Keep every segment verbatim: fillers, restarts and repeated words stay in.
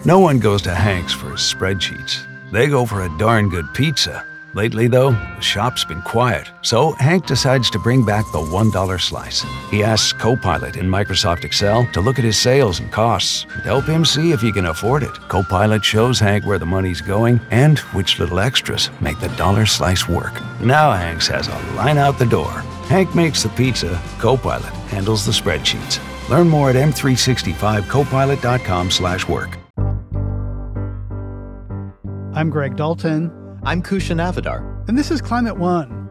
No one goes to Hank's for his spreadsheets. They go for a darn good pizza. Lately, though, the shop's been quiet, so Hank decides to bring back the one dollar slice. He asks Copilot in Microsoft Excel to look at his sales and costs and help him see if he can afford it. Copilot shows Hank where the money's going and which little extras make the dollar slice work. Now Hank has a line out the door. Hank makes the pizza, Copilot handles the spreadsheets. Learn more at m three sixty-five copilot dot com slash work. I'm Greg Dalton. I'm Kusha Navidar. And this is Climate One.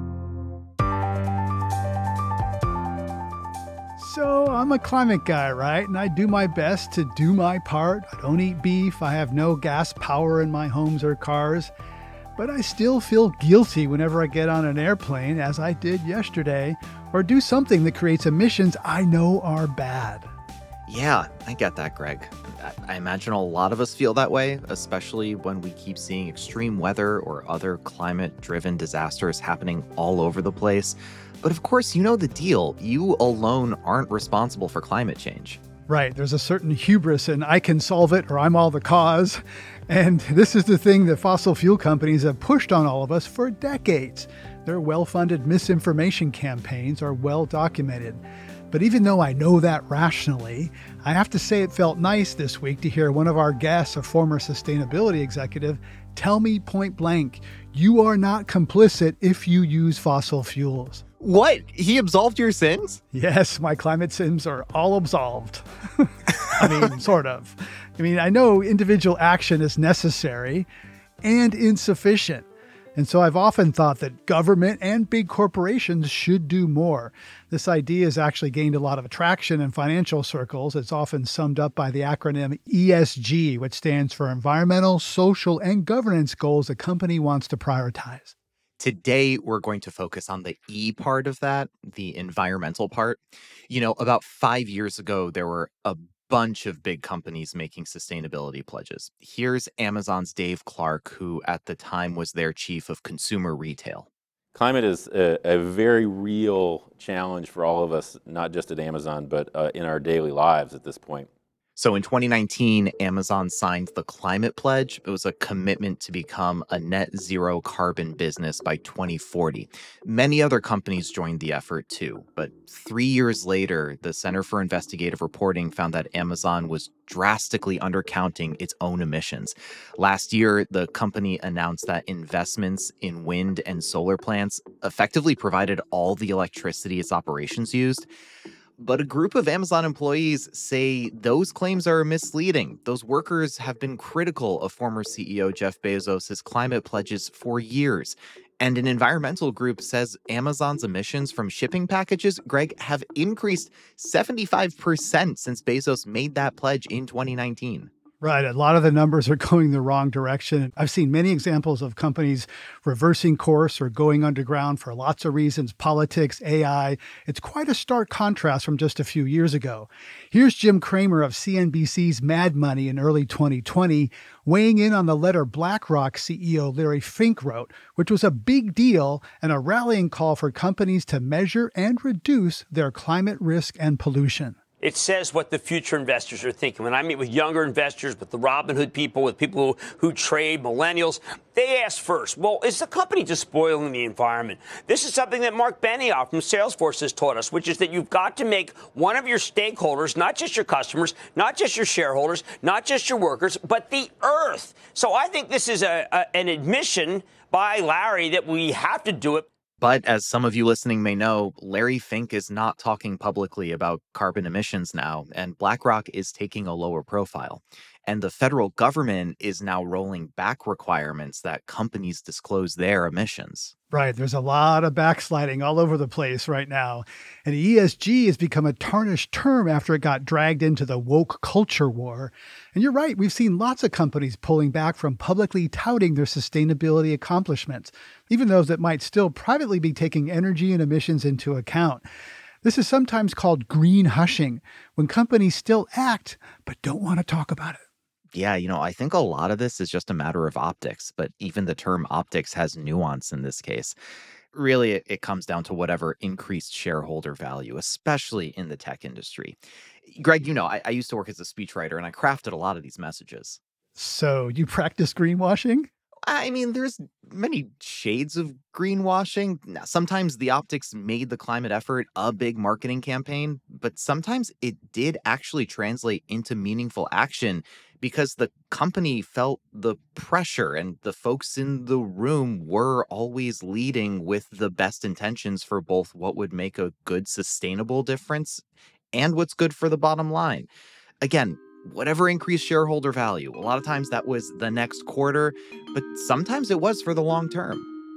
So I'm a climate guy, right? And I do my best to do my part. I don't eat beef. I have no gas power in my homes or cars. But I still feel guilty whenever I get on an airplane, as I did yesterday, or do something that creates emissions I know are bad. Yeah, I get that, Greg. I imagine a lot of us feel that way, especially when we keep seeing extreme weather or other climate-driven disasters happening all over the place. But of course, you know the deal. You alone aren't responsible for climate change. Right. There's a certain hubris in I can solve it or I'm all the cause. And this is the thing that fossil fuel companies have pushed on all of us for decades. Their well-funded misinformation campaigns are well documented. But even though I know that rationally, I have to say it felt nice this week to hear one of our guests, a former sustainability executive, tell me point blank, you are not complicit if you use fossil fuels. What? He absolved your sins? Yes, my climate sins are all absolved. I mean, sort of. I mean, I know individual action is necessary and insufficient. And so I've often thought that government and big corporations should do more. This idea has actually gained a lot of traction in financial circles. It's often summed up by the acronym E S G, which stands for Environmental, Social, and Governance Goals a company wants to prioritize. Today, we're going to focus on the E part of that, the environmental part. You know, about five years ago, there were a bunch of big companies making sustainability pledges. Here's Amazon's Dave Clark, who at the time was their chief of consumer retail. Climate is a, a very real challenge for all of us, not just at Amazon, but uh, in our daily lives at this point. So in twenty nineteen, Amazon signed the Climate Pledge. It was a commitment to become a net zero carbon business by twenty forty. Many other companies joined the effort too. But three years later, the Center for Investigative Reporting found that Amazon was drastically undercounting its own emissions. Last year, the company announced that investments in wind and solar plants effectively provided all the electricity its operations used. But a group of Amazon employees say those claims are misleading. Those workers have been critical of former C E O Jeff Bezos' climate pledges for years. And an environmental group says Amazon's emissions from shipping packages, Greg, have increased seventy-five percent since Bezos made that pledge in twenty nineteen. Right. A lot of the numbers are going the wrong direction. I've seen many examples of companies reversing course or going underground for lots of reasons, politics, A I. It's quite a stark contrast from just a few years ago. Here's Jim Cramer of C N B C's Mad Money in early twenty twenty, weighing in on the letter BlackRock C E O Larry Fink wrote, which was a big deal and a rallying call for companies to measure and reduce their climate risk and pollution. It says what the future investors are thinking. When I meet with younger investors, with the Robinhood people, with people who, who trade, millennials, they ask first, well, is the company just spoiling the environment? This is something that Mark Benioff from Salesforce has taught us, which is that you've got to make one of your stakeholders, not just your customers, not just your shareholders, not just your workers, but the earth. So I think this is a, a, an admission by Larry that we have to do it. But as some of you listening may know, Larry Fink is not talking publicly about carbon emissions now, and BlackRock is taking a lower profile. And the federal government is now rolling back requirements that companies disclose their emissions. Right. There's a lot of backsliding all over the place right now. And E S G has become a tarnished term after it got dragged into the woke culture war. And you're right. We've seen lots of companies pulling back from publicly touting their sustainability accomplishments, even those that might still privately be taking energy and emissions into account. This is sometimes called green hushing, when companies still act but don't want to talk about it. Yeah, you know, I think a lot of this is just a matter of optics, but even the term optics has nuance in this case. Really, it, it comes down to whatever increased shareholder value, especially in the tech industry. Greg, you know, I, I used to work as a speechwriter and I crafted a lot of these messages. So you practice greenwashing? I mean, there's many shades of greenwashing. Now, sometimes the optics made the climate effort a big marketing campaign, but sometimes it did actually translate into meaningful action because the company felt the pressure and the folks in the room were always leading with the best intentions for both what would make a good sustainable difference and what's good for the bottom line. Again, whatever increased shareholder value, a lot of times that was the next quarter, but sometimes it was for the long term.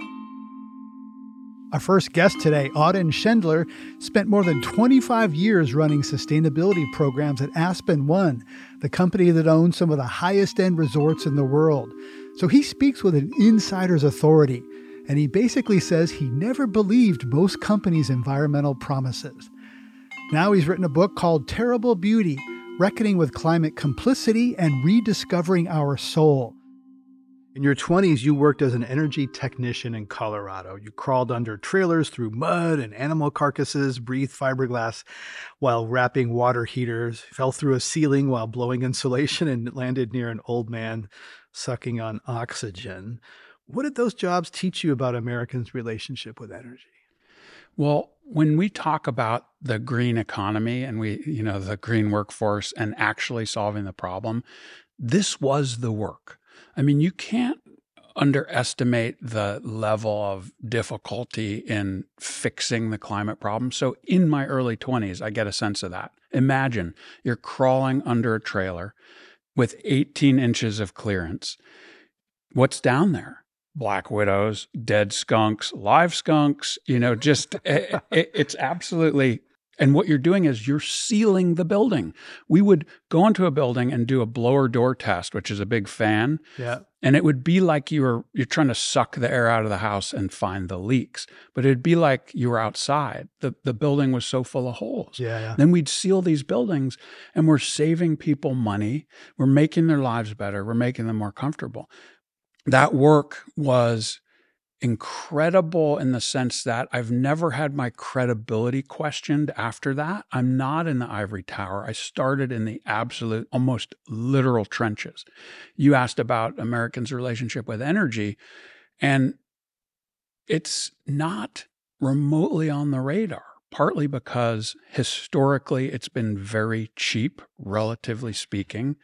Our first guest today, Auden Schendler, spent more than twenty-five years running sustainability programs at Aspen One, the company that owns some of the highest end resorts in the world. So he speaks with an insider's authority, and he basically says he never believed most companies' environmental promises. Now he's written a book called Terrible Beauty: Reckoning with Climate Complicity and Rediscovering Our Soul. In your twenties, you worked as an energy technician in Colorado. You crawled under trailers through mud and animal carcasses, breathed fiberglass while wrapping water heaters, fell through a ceiling while blowing insulation, and landed near an old man sucking on oxygen. What did those jobs teach you about Americans' relationship with energy? Well, when we talk about the green economy and we, you know, the green workforce and actually solving the problem, this was the work. I mean, you can't underestimate the level of difficulty in fixing the climate problem. So in my early twenties, I get a sense of that. Imagine you're crawling under a trailer with eighteen inches of clearance. What's down there? Black widows, dead skunks, live skunks, you know, just it, it, it's absolutely. And what you're doing is you're sealing the building. We would go into a building and do a blower door test, which is a big fan. Yeah. And it would be like you were you're trying to suck the air out of the house and find the leaks. But it'd be like you were outside. The the building was so full of holes. Yeah, yeah. Then we'd seal these buildings and we're saving people money. We're making their lives better. We're making them more comfortable. That work was incredible in the sense that I've never had my credibility questioned after that. I'm not in the ivory tower. I started in the absolute, almost literal trenches. You asked about Americans' relationship with energy, and it's not remotely on the radar, partly because historically it's been very cheap, relatively speaking,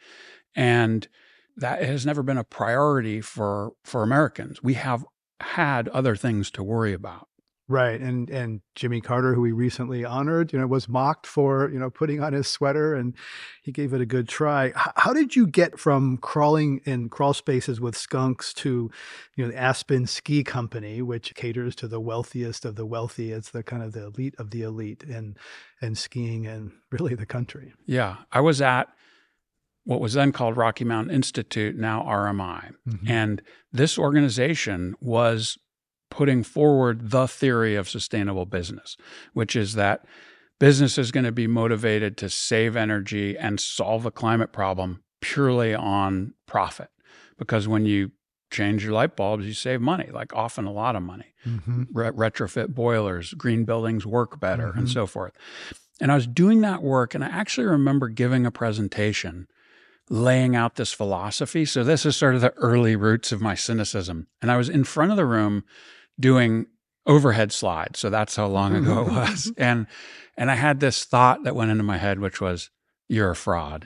and that has never been a priority for, for Americans. We have had other things to worry about. Right. And and Jimmy Carter, who we recently honored, you know, was mocked for, you know, putting on his sweater, and he gave it a good try. H- how did you get from crawling in crawl spaces with skunks to, you know, the Aspen Ski Company, which caters to the wealthiest of the wealthy? It's the kind of the elite of the elite and and skiing and really the country. Yeah. I was at what was then called Rocky Mountain Institute, now R M I. Mm-hmm. And this organization was putting forward the theory of sustainable business, which is that business is going to be motivated to save energy and solve the climate problem purely on profit. Because when you change your light bulbs, you save money, like often a lot of money. Mm-hmm. Re- retrofit boilers, green buildings work better, mm-hmm. and so forth. And I was doing that work, and I actually remember giving a presentation laying out this philosophy. So this is sort of the early roots of my cynicism. And I was in front of the room doing overhead slides. So that's how long ago it was. And and I had this thought that went into my head, which was, you're a fraud.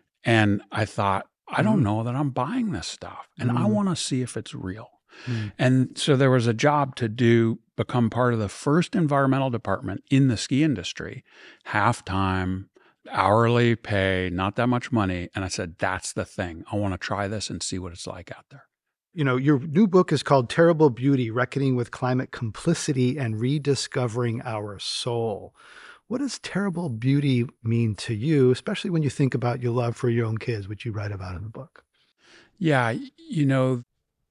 And I thought, I don't know that I'm buying this stuff. And mm. I want to see if it's real. Mm. And so there was a job to do, become part of the first environmental department in the ski industry, half-time, hourly pay, not that much money. And I said, that's the thing. I want to try this and see what it's like out there. You know, your new book is called Terrible Beauty: Reckoning with Climate Complicity and Rediscovering Our Soul. What does terrible beauty mean to you, especially when you think about your love for your own kids, which you write about in the book? Yeah, you know,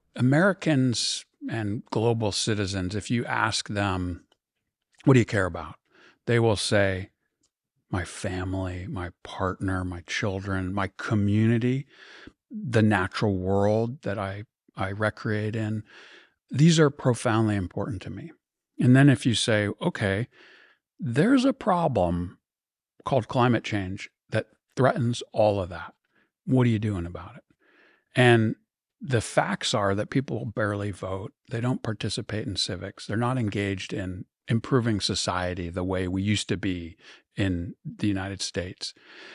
Americans and global citizens, if you ask them, what do you care about? They will say, my family, my partner, my children, my community, the natural world that I, I recreate in. These are profoundly important to me. And then if you say, okay, there's a problem called climate change that threatens all of that. What are you doing about it? And the facts are that people barely vote. They don't participate in civics. They're not engaged in improving society the way we used to be in the United States.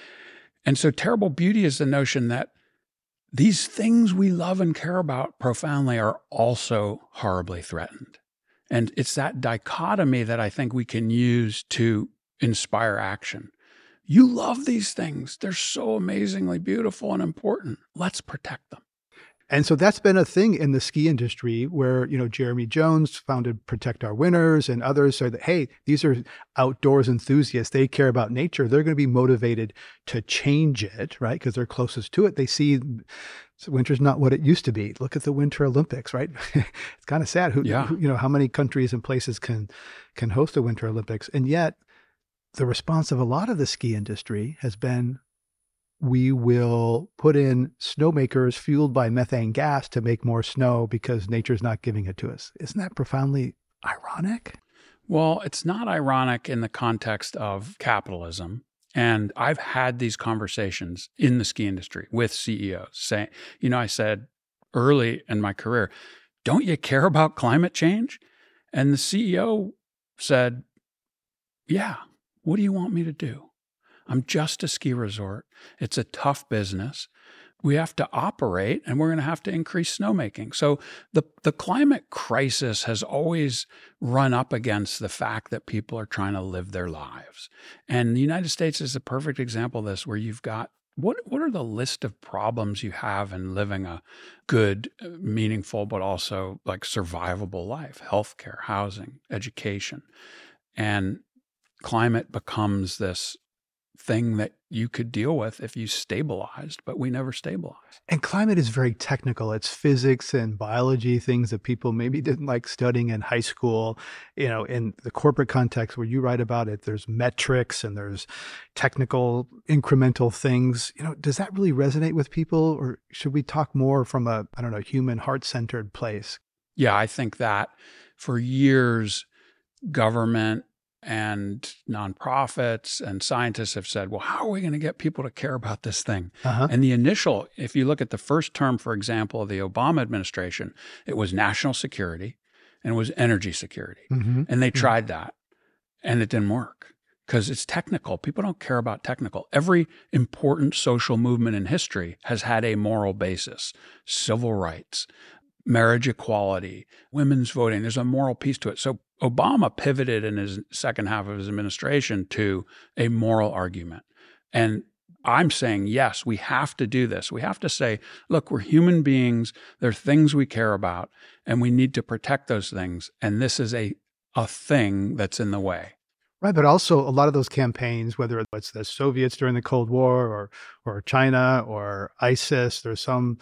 And so terrible beauty is the notion that these things we love and care about profoundly are also horribly threatened. And it's that dichotomy that I think we can use to inspire action. You love these things. They're so amazingly beautiful and important. Let's protect them. And so that's been a thing in the ski industry where, you know, Jeremy Jones founded Protect Our Winters and others say that, hey, these are outdoors enthusiasts. They care about nature. They're going to be motivated to change it, right? Because they're closest to it. They see winter's not what it used to be. Look at the Winter Olympics, right? It's kind of sad. Who, yeah. who, you know, how many countries and places can can host the Winter Olympics? And yet the response of a lot of the ski industry has been, we will put in snowmakers fueled by methane gas to make more snow because nature's not giving it to us. Isn't that profoundly ironic? Well, it's not ironic in the context of capitalism. And I've had these conversations in the ski industry with C E Os saying, you know, I said early in my career, don't you care about climate change? And the C E O said, yeah, what do you want me to do? I'm just a ski resort. It's a tough business. We have to operate, and we're going to have to increase snowmaking. So the, the climate crisis has always run up against the fact that people are trying to live their lives. And the United States is a perfect example of this, where you've got, what, what are the list of problems you have in living a good, meaningful, but also like survivable life? Healthcare, housing, education. And climate becomes this thing that you could deal with if you stabilized, but we never stabilized. And climate is very technical. It's physics and biology, things that people maybe didn't like studying in high school. You know, in the corporate context where you write about it, there's metrics and there's technical incremental things. You know, does that really resonate with people, or should we talk more from a, I don't know, human heart-centered place? Yeah, I think that for years, government and nonprofits and scientists have said, well, how are we going to get people to care about this thing? Uh-huh. And the initial, if you look at the first term, for example, of the Obama administration, it was national security and it was energy security. Mm-hmm. And they mm-hmm. tried that and it didn't work because it's technical. People don't care about technical. Every important social movement in history has had a moral basis: civil rights, marriage equality, women's voting. There's a moral piece to it. So Obama pivoted in his second half of his administration to a moral argument. And I'm saying, yes, we have to do this. We have to say, look, we're human beings. There are things we care about, and we need to protect those things. And this is a, a thing that's in the way. Right, but also a lot of those campaigns, whether it's the Soviets during the Cold War or or China or ISIS, there's some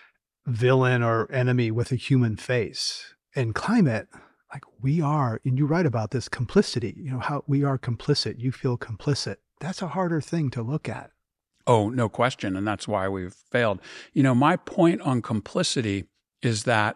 villain or enemy with a human face. In climate, like we are, and you write about this complicity, you know, how we are complicit, you feel complicit. That's a harder thing to look at. Oh, no question. And that's why we've failed. You know, my point on complicity is that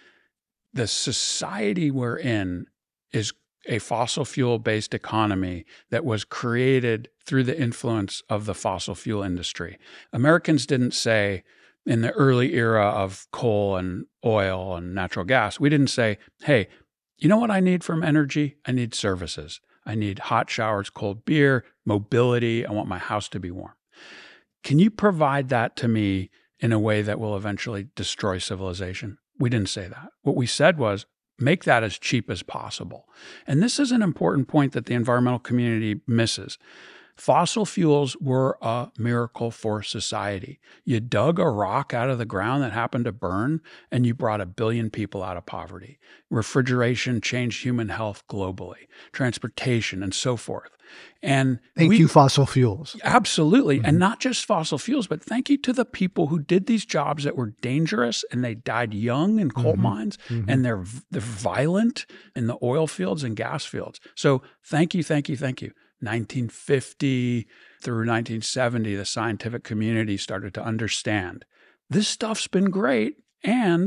the society we're in is a fossil fuel-based economy that was created through the influence of the fossil fuel industry. Americans didn't say, in the early era of coal and oil and natural gas, we didn't say, hey, you know what I need from energy? I need services. I need hot showers, cold beer, mobility. I want my house to be warm. Can you provide that to me in a way that will eventually destroy civilization? We didn't say that. What we said was, make that as cheap as possible. And this is an important point that the environmental community misses. Fossil fuels were a miracle for society. You dug a rock out of the ground that happened to burn, and you brought a billion people out of poverty. Refrigeration changed human health globally, transportation, and so forth. And thank we, you, fossil fuels. Absolutely. Mm-hmm. And not just fossil fuels, but thank you to the people who did these jobs that were dangerous and they died young in coal mm-hmm. mines mm-hmm. and they're, they're violent in the oil fields and gas fields. So thank you, thank you, thank you. nineteen fifty through nineteen seventy, the scientific community started to understand this stuff's been great and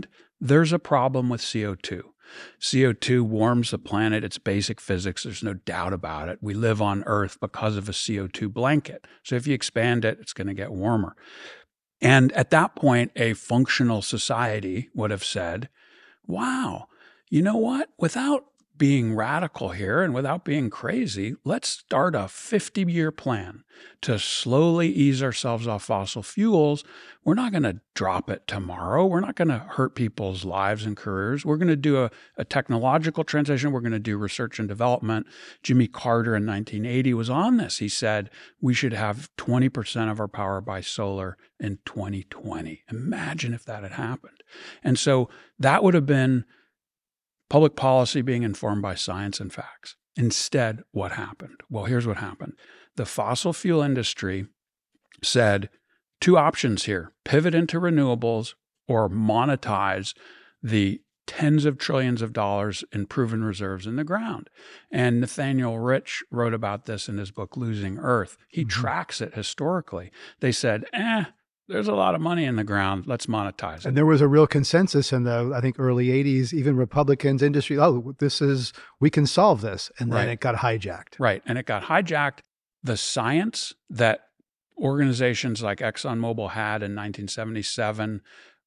there's a problem with C O two. C O two warms the planet. It's basic physics. There's no doubt about it. We live on Earth because of a C O two blanket. So if you expand it, it's going to get warmer. And at that point, a functional society would have said, wow, you know what? Without being radical here and without being crazy, let's start a fifty-year plan to slowly ease ourselves off fossil fuels. We're not going to drop it tomorrow. We're not going to hurt people's lives and careers. We're going to do a, a technological transition. We're going to do research and development. Jimmy Carter in nineteen eighty was on this. He said we should have twenty percent of our power by solar in twenty twenty. Imagine if that had happened. And so that would have been public policy being informed by science and facts. Instead, what happened? Well, here's what happened. The fossil fuel industry said two options here: pivot into renewables or monetize the tens of trillions of dollars in proven reserves in the ground. And Nathaniel Rich wrote about this in his book, Losing Earth. He mm-hmm. tracks it historically. They said, eh, there's a lot of money in the ground. Let's monetize it. And there was a real consensus in the, I think, early eighties, even Republicans, industry, oh, this is, we can solve this. And then right. it got hijacked. Right. And it got hijacked. The science that organizations like ExxonMobil had in nineteen seventy-seven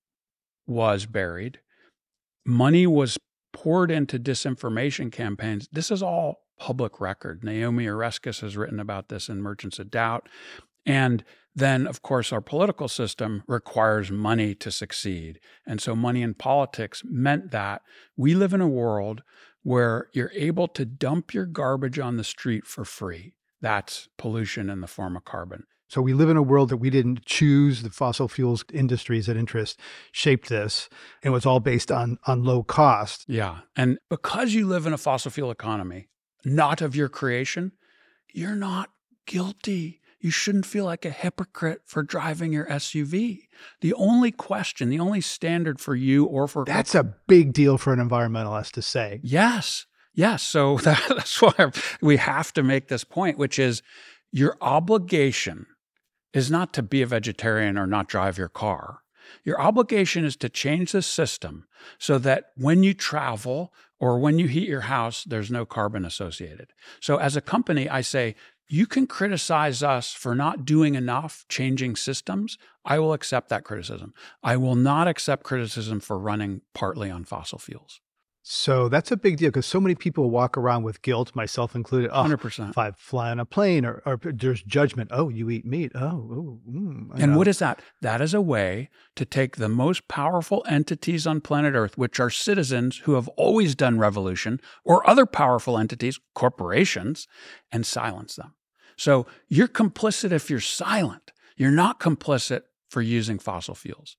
was buried. Money was poured into disinformation campaigns. This is all public record. Naomi Oreskes has written about this in Merchants of Doubt. And then, of course, our political system requires money to succeed. And so money in politics meant that we live in a world where you're able to dump your garbage on the street for free. That's pollution in the form of carbon. So we live in a world that we didn't choose. The fossil fuels industries and interest shaped this. And it was all based on, on low cost. Yeah. And because you live in a fossil fuel economy, not of your creation, you're not guilty. You shouldn't feel like a hypocrite for driving your S U V. The only question, the only standard for you or for... That's a big deal for an environmentalist to say. Yes. Yes. So that, that's why we have to make this point, which is your obligation is not to be a vegetarian or not drive your car. Your obligation is to change the system so that when you travel or when you heat your house, there's no carbon associated. So as a company, I say, you can criticize us for not doing enough changing systems. I will accept that criticism. I will not accept criticism for running partly on fossil fuels. So that's a big deal because so many people walk around with guilt, myself included. Oh, one hundred percent. If I fly on a plane or, or there's judgment. Oh, you eat meat. Oh, ooh, mm, and know. What is that? That is a way to take the most powerful entities on planet Earth, which are citizens who have always done revolution, or other powerful entities, corporations, and silence them. So you're complicit if you're silent. You're not complicit for using fossil fuels.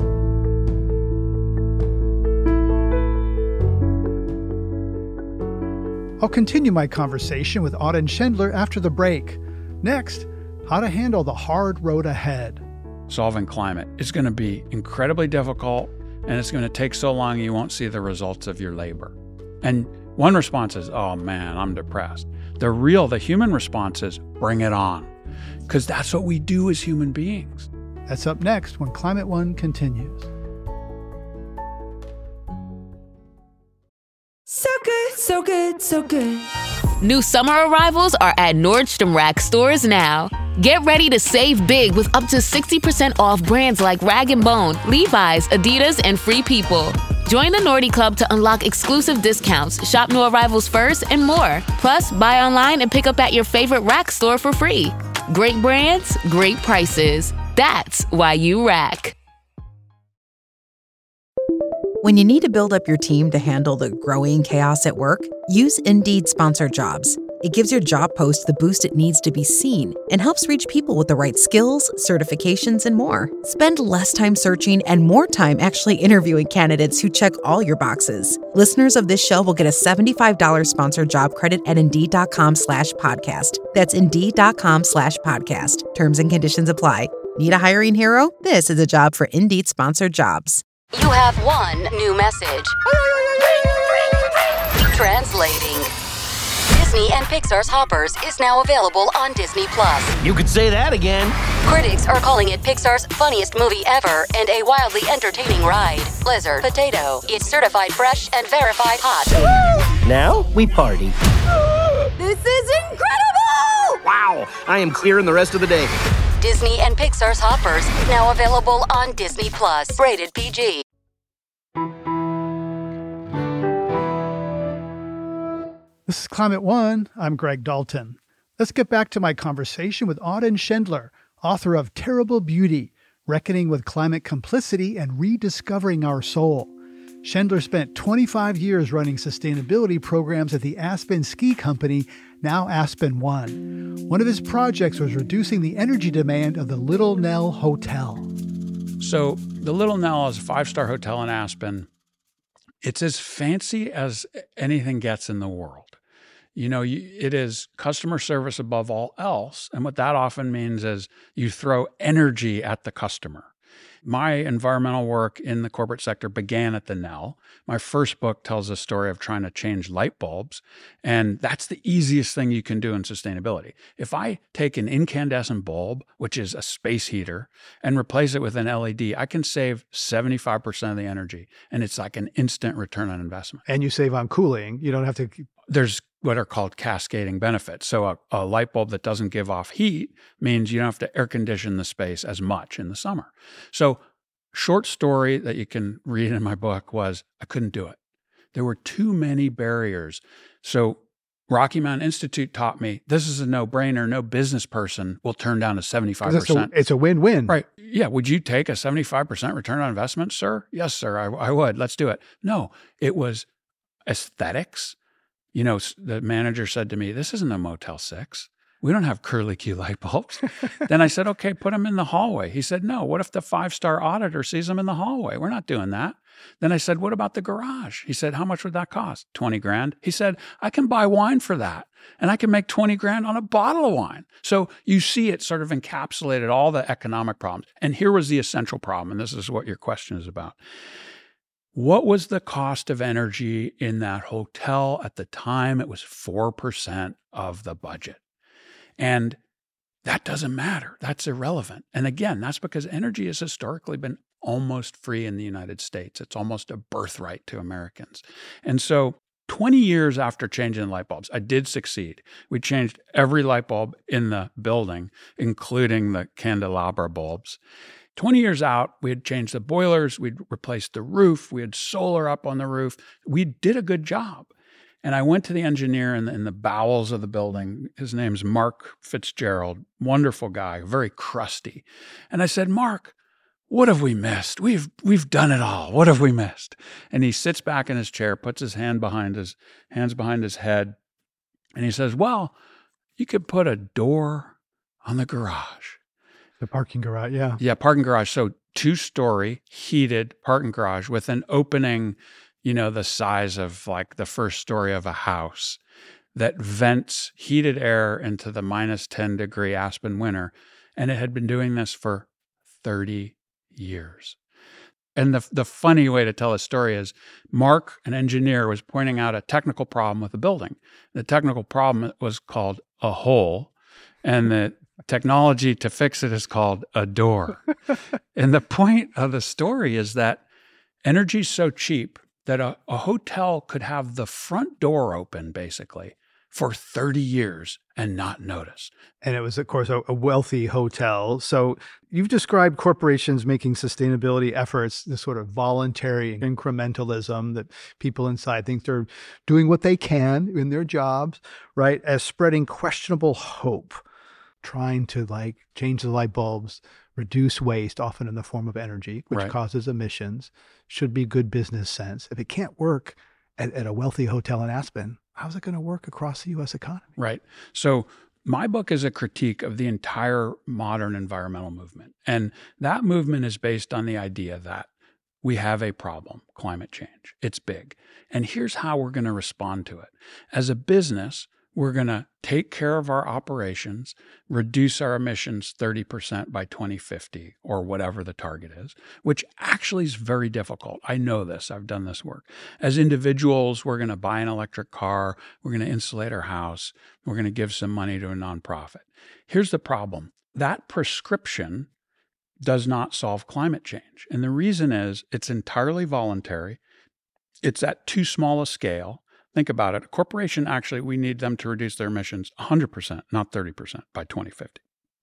I'll continue my conversation with Auden Schendler after the break. Next, how to handle the hard road ahead. Solving climate is going to be incredibly difficult, and it's going to take so long you won't see the results of your labor. And one response is, oh man, I'm depressed. The real, the human response is, bring it on, because that's what we do as human beings. That's up next when Climate One continues. So good, so good, so good. New summer arrivals are at Nordstrom Rack stores now. Get ready to save big with up to sixty percent off brands like Rag and Bone, Levi's, Adidas, and Free People. Join the Nordy Club to unlock exclusive discounts, shop new arrivals first, and more. Plus, buy online and pick up at your favorite Rack store for free. Great brands, great prices. That's why you Rack. When you need to build up your team to handle the growing chaos at work, use Indeed Sponsored Jobs. It gives your job post the boost it needs to be seen and helps reach people with the right skills, certifications, and more. Spend less time searching and more time actually interviewing candidates who check all your boxes. Listeners of this show will get a seventy-five dollars sponsored job credit at Indeed.com slash podcast. That's Indeed.com slash podcast. Terms and conditions apply. Need a hiring hero? This is a job for Indeed Sponsored Jobs. You have one new message. Translating. This Disney and Pixar's Hoppers is now available on Disney Plus. You could say that again. Critics are calling it Pixar's funniest movie ever and a wildly entertaining ride. Blizzard Potato. It's certified fresh and verified hot. Now we party. This is incredible! Wow, I am clearing the rest of the day. Disney and Pixar's Hoppers, now available on Disney Plus. Rated P G. This is Climate One. I'm Greg Dalton. Let's get back to my conversation with Auden Schendler, author of Terrible Beauty, Reckoning with Climate Complicity and Rediscovering Our Soul. Schendler spent twenty-five years running sustainability programs at the Aspen Ski Company, now Aspen One. One of his projects was reducing the energy demand of the Little Nell Hotel. So the Little Nell is a five-star hotel in Aspen. It's as fancy as anything gets in the world. You know, you, it is customer service above all else. And what that often means is you throw energy at the customer. My environmental work in the corporate sector began at the Nell. My first book tells a story of trying to change light bulbs, and that's the easiest thing you can do in sustainability. If I take an incandescent bulb, which is a space heater, and replace it with an L E D, I can save seventy-five percent of the energy, and it's like an instant return on investment. And you save on cooling. You don't have to... There's what are called cascading benefits. So a, a light bulb that doesn't give off heat means you don't have to air condition the space as much in the summer. So short story that you can read in my book was I couldn't do it. There were too many barriers. So Rocky Mountain Institute taught me this is a no-brainer. No business person will turn down a seventy-five percent. It's a, it's a win-win. Right. Yeah. Would you take a seventy-five percent return on investment, sir? Yes, sir. I, I would. Let's do it. No, it was aesthetics. You know, the manager said to me, this isn't a Motel six. We don't have curly-Q light bulbs. Then I said, okay, put them in the hallway. He said, no, what if the five-star auditor sees them in the hallway? We're not doing that. Then I said, what about the garage? He said, how much would that cost? twenty grand. He said, I can buy wine for that. And I can make twenty grand on a bottle of wine. So you see it sort of encapsulated all the economic problems. And here was the essential problem. And this is what your question is about. What was the cost of energy in that hotel at the time? It was four percent of the budget. And that doesn't matter. That's irrelevant. And again, that's because energy has historically been almost free in the United States. It's almost a birthright to Americans. And so twenty years after changing light bulbs, I did succeed. We changed every light bulb in the building, including the candelabra bulbs. twenty years out, we had changed the boilers, we'd replaced the roof, we had solar up on the roof. We did a good job. And I went to the engineer in the, in the bowels of the building. His name's Mark Fitzgerald, wonderful guy, very crusty. And I said, Mark, what have we missed? We've we've done it all. What have we missed? And he sits back in his chair, puts his hand behind his hands behind his head, and he says, well, you could put a door on the garage. The parking garage, yeah. Yeah, parking garage. So two-story heated parking garage with an opening, you know, the size of like the first story of a house that vents heated air into the minus ten degree Aspen winter. And it had been doing this for thirty years. And the the funny way to tell a story is Mark, an engineer, was pointing out a technical problem with the building. The technical problem was called a hole, and the technology to fix it is called a door. And the point of the story is that energy is so cheap that a, a hotel could have the front door open basically for thirty years and not notice. And it was, of course, a, a wealthy hotel. So you've described corporations making sustainability efforts, this sort of voluntary incrementalism that people inside think they're doing what they can in their jobs, right, as spreading questionable hope, trying to like change the light bulbs, reduce waste, often in the form of energy, which right. causes emissions, should be good business sense. If it can't work at, at a wealthy hotel in Aspen, how's it going to work across the U S economy? Right. So my book is a critique of the entire modern environmental movement. And that movement is based on the idea that we have a problem, climate change. It's big. And here's how we're going to respond to it. As a business, we're going to take care of our operations, reduce our emissions thirty percent by twenty fifty or whatever the target is, which actually is very difficult. I know this. I've done this work. As individuals, we're going to buy an electric car. We're going to insulate our house. We're going to give some money to a nonprofit. Here's the problem. That prescription does not solve climate change. And the reason is it's entirely voluntary. It's at too small a scale. Think about it. A corporation, actually, we need them to reduce their emissions one hundred percent, not thirty percent by twenty fifty.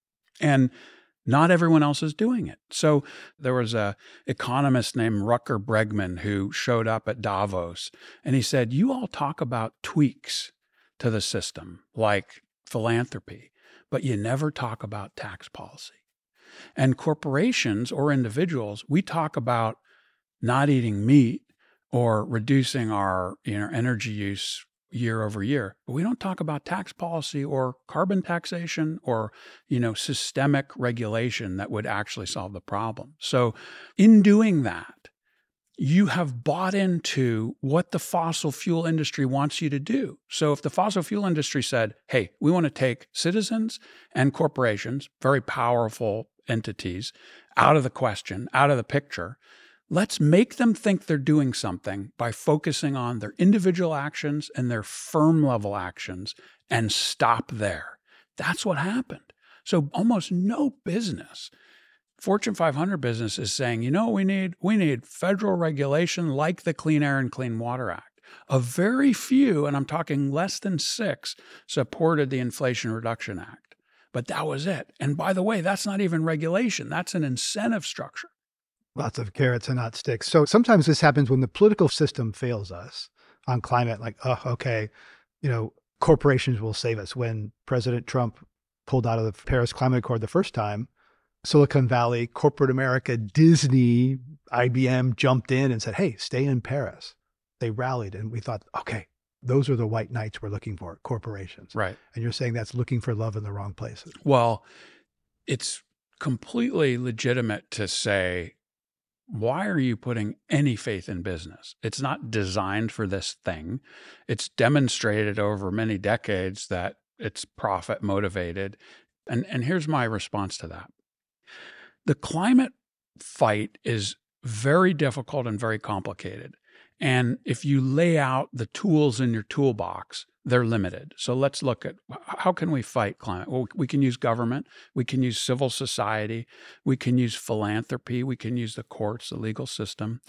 And not everyone else is doing it. So there was a economist named Rutger Bregman who showed up at Davos, and he said, you all talk about tweaks to the system, like philanthropy, but you never talk about tax policy. And corporations or individuals, we talk about not eating meat or reducing our you know, energy use year over year. But we don't talk about tax policy or carbon taxation or you know, systemic regulation that would actually solve the problem. So in doing that, you have bought into what the fossil fuel industry wants you to do. So if the fossil fuel industry said, hey, we want to take citizens and corporations, very powerful entities, out of the question, out of the picture, let's make them think they're doing something by focusing on their individual actions and their firm level actions and stop there. That's what happened. So almost no business, Fortune five hundred business is saying, you know what we need? We need federal regulation like the Clean Air and Clean Water Act. A very few, and I'm talking less than six, supported the Inflation Reduction Act. But that was it. And by the way, that's not even regulation. That's an incentive structure. Lots of carrots and not sticks. So sometimes this happens when the political system fails us on climate, like, oh, okay, you know, corporations will save us. When President Trump pulled out of the Paris Climate Accord the first time, Silicon Valley, corporate America, Disney, I B M jumped in and said, hey, stay in Paris. They rallied and we thought, okay, those are the white knights we're looking for, corporations. Right. And you're saying that's looking for love in the wrong places. Well, it's completely legitimate to say, why are you putting any faith in business? It's not designed for this thing. It's demonstrated over many decades that it's profit motivated. And, and here's my response to that. The climate fight is very difficult and very complicated. And if you lay out the tools in your toolbox, they're limited. So let's look at how can we fight climate? Well, we can use government, we can use civil society, we can use philanthropy, we can use the courts, the legal system,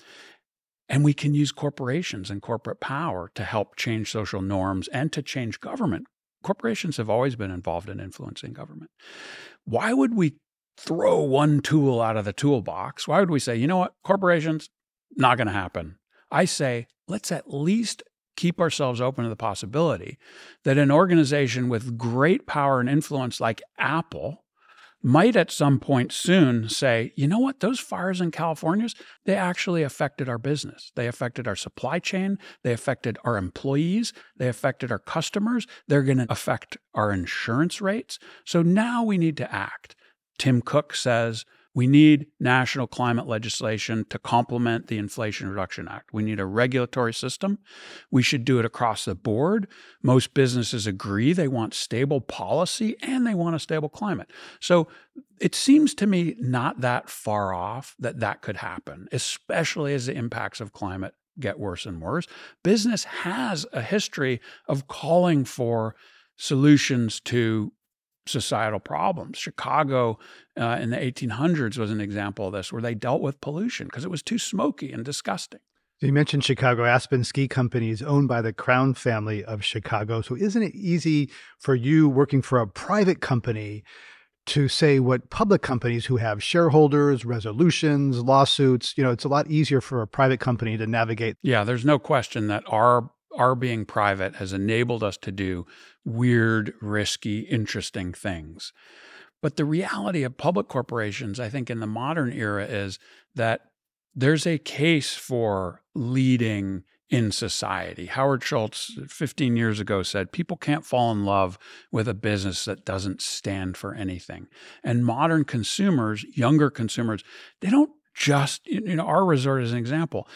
and we can use corporations and corporate power to help change social norms and to change government. Corporations have always been involved in influencing government. Why would we throw one tool out of the toolbox? Why would we say, you know what, corporations, not going to happen? I say, let's at least keep ourselves open to the possibility that an organization with great power and influence like Apple might at some point soon say, you know what, those fires in California, they actually affected our business. They affected our supply chain. They affected our employees. They affected our customers. They're going to affect our insurance rates. So now we need to act. Tim Cook says, we need national climate legislation to complement the Inflation Reduction Act. We need a regulatory system. We should do it across the board. Most businesses agree they want stable policy and they want a stable climate. So it seems to me not that far off that that could happen, especially as the impacts of climate get worse and worse. Business has a history of calling for solutions to societal problems. Chicago uh, in the eighteen hundreds was an example of this, where they dealt with pollution because it was too smoky and disgusting. So you mentioned Chicago. Aspen Ski Company is owned by the Crown family of Chicago. So isn't it easy for you working for a private company to say what public companies who have shareholders, resolutions, lawsuits, you know, it's a lot easier for a private company to navigate? Yeah, there's no question that our our being private has enabled us to do weird, risky, interesting things. But the reality of public corporations, I think in the modern era, is that there's a case for leading in society. Howard Schultz fifteen years ago said, people can't fall in love with a business that doesn't stand for anything. And modern consumers, younger consumers, they don't just, you know, our resort is an example.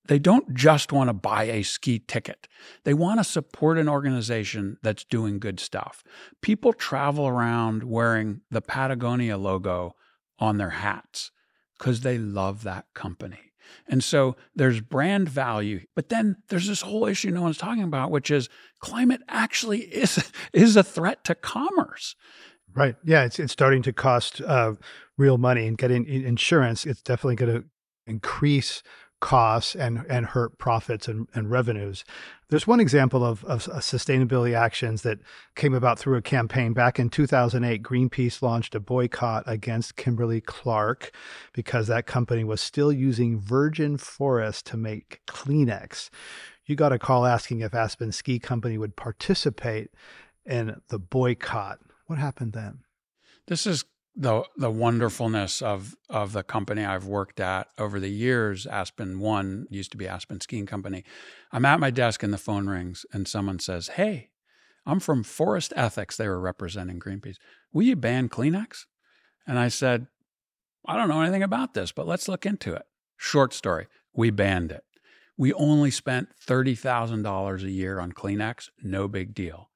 they don't just want to buy a ski ticket. They want to support an organization that's doing good stuff. People travel around wearing the Patagonia logo on their hats because they love that company. And so there's brand value. But then there's this whole issue no one's talking about, which is climate actually is, is a threat to commerce. Right. Yeah, it's it's starting to cost uh, real money, and getting insurance, it's definitely going to increase costs and and hurt profits and, and revenues. There's one example of, of sustainability actions that came about through a campaign. Back in two thousand eight, Greenpeace launched a boycott against Kimberly-Clark because that company was still using virgin forest to make Kleenex. You got a call asking if Aspen Ski Company would participate in the boycott. What happened then? This is the the wonderfulness of of the company I've worked at over the years. Aspen One used to be Aspen Skiing Company. I'm at my desk and the phone rings and someone says, "Hey, I'm from Forest Ethics." They were representing Greenpeace. "Will you ban Kleenex?" And I said, "I don't know anything about this, but let's look into it." Short story, we banned it. We only spent thirty thousand dollars a year on Kleenex, no big deal.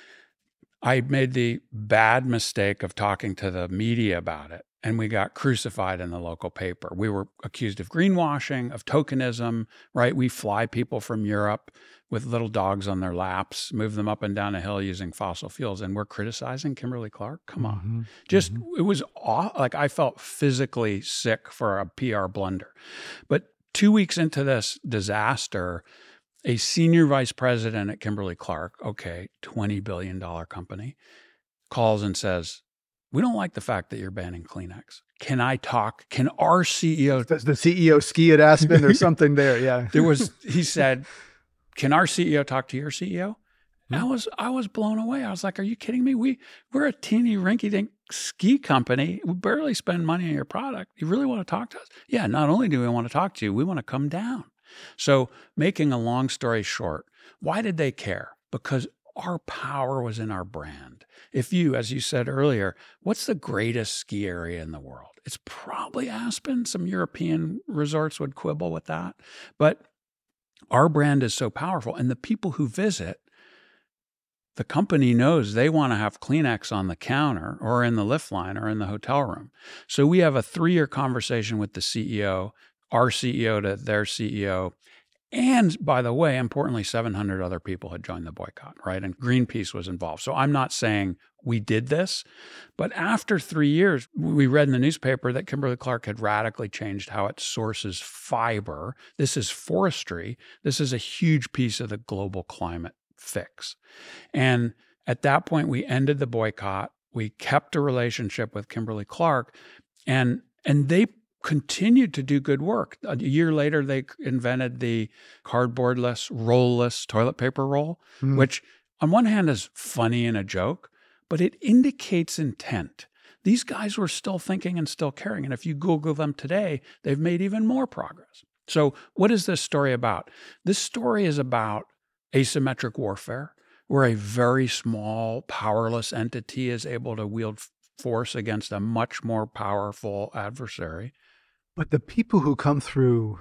I made the bad mistake of talking to the media about it, and we got crucified in the local paper. We were accused of greenwashing, of tokenism, right? We fly people from Europe with little dogs on their laps, move them up and down a hill using fossil fuels, and we're criticizing Kimberly-Clark? Come on. Mm-hmm. Just, mm-hmm. It was aw- like I felt physically sick for a P R blunder. But two weeks into this disaster, a senior vice president at Kimberly-Clark, okay, twenty billion dollars company, calls and says, "We don't like the fact that you're banning Kleenex. Can I talk? Can our C E O..." Does the C E O ski at Aspen? There's something there, yeah. There was, he said, "Can our C E O talk to your C E O?" Mm-hmm. I was I was blown away. I was like, "Are you kidding me? We, we're a teeny rinky-dink ski company. We barely spend money on your product. You really want to talk to us?" Yeah, not only do we want to talk to you, we want to come down. So making a long story short, why did they care? Because our power was in our brand. If you, as you said earlier, what's the greatest ski area in the world? It's probably Aspen. Some European resorts would quibble with that. But our brand is so powerful. And the people who visit, the company knows they want to have Kleenex on the counter or in the lift line or in the hotel room. So we have a three-year conversation with the C E O, our C E O to their C E O. And by the way, importantly, seven hundred other people had joined the boycott, right? And Greenpeace was involved. So I'm not saying we did this, but after three years, we read in the newspaper that Kimberly-Clark had radically changed how it sources fiber. This is forestry. This is a huge piece of the global climate fix. And at that point, we ended the boycott. We kept a relationship with Kimberly-Clark, and and they continued to do good work. A year later, they invented the cardboardless, roll-less toilet paper roll, mm. which on one hand is funny and a joke, but it indicates intent. These guys were still thinking and still caring. And if you Google them today, they've made even more progress. So what is this story about? This story is about asymmetric warfare, where a very small, powerless entity is able to wield force against a much more powerful adversary. But the people who come through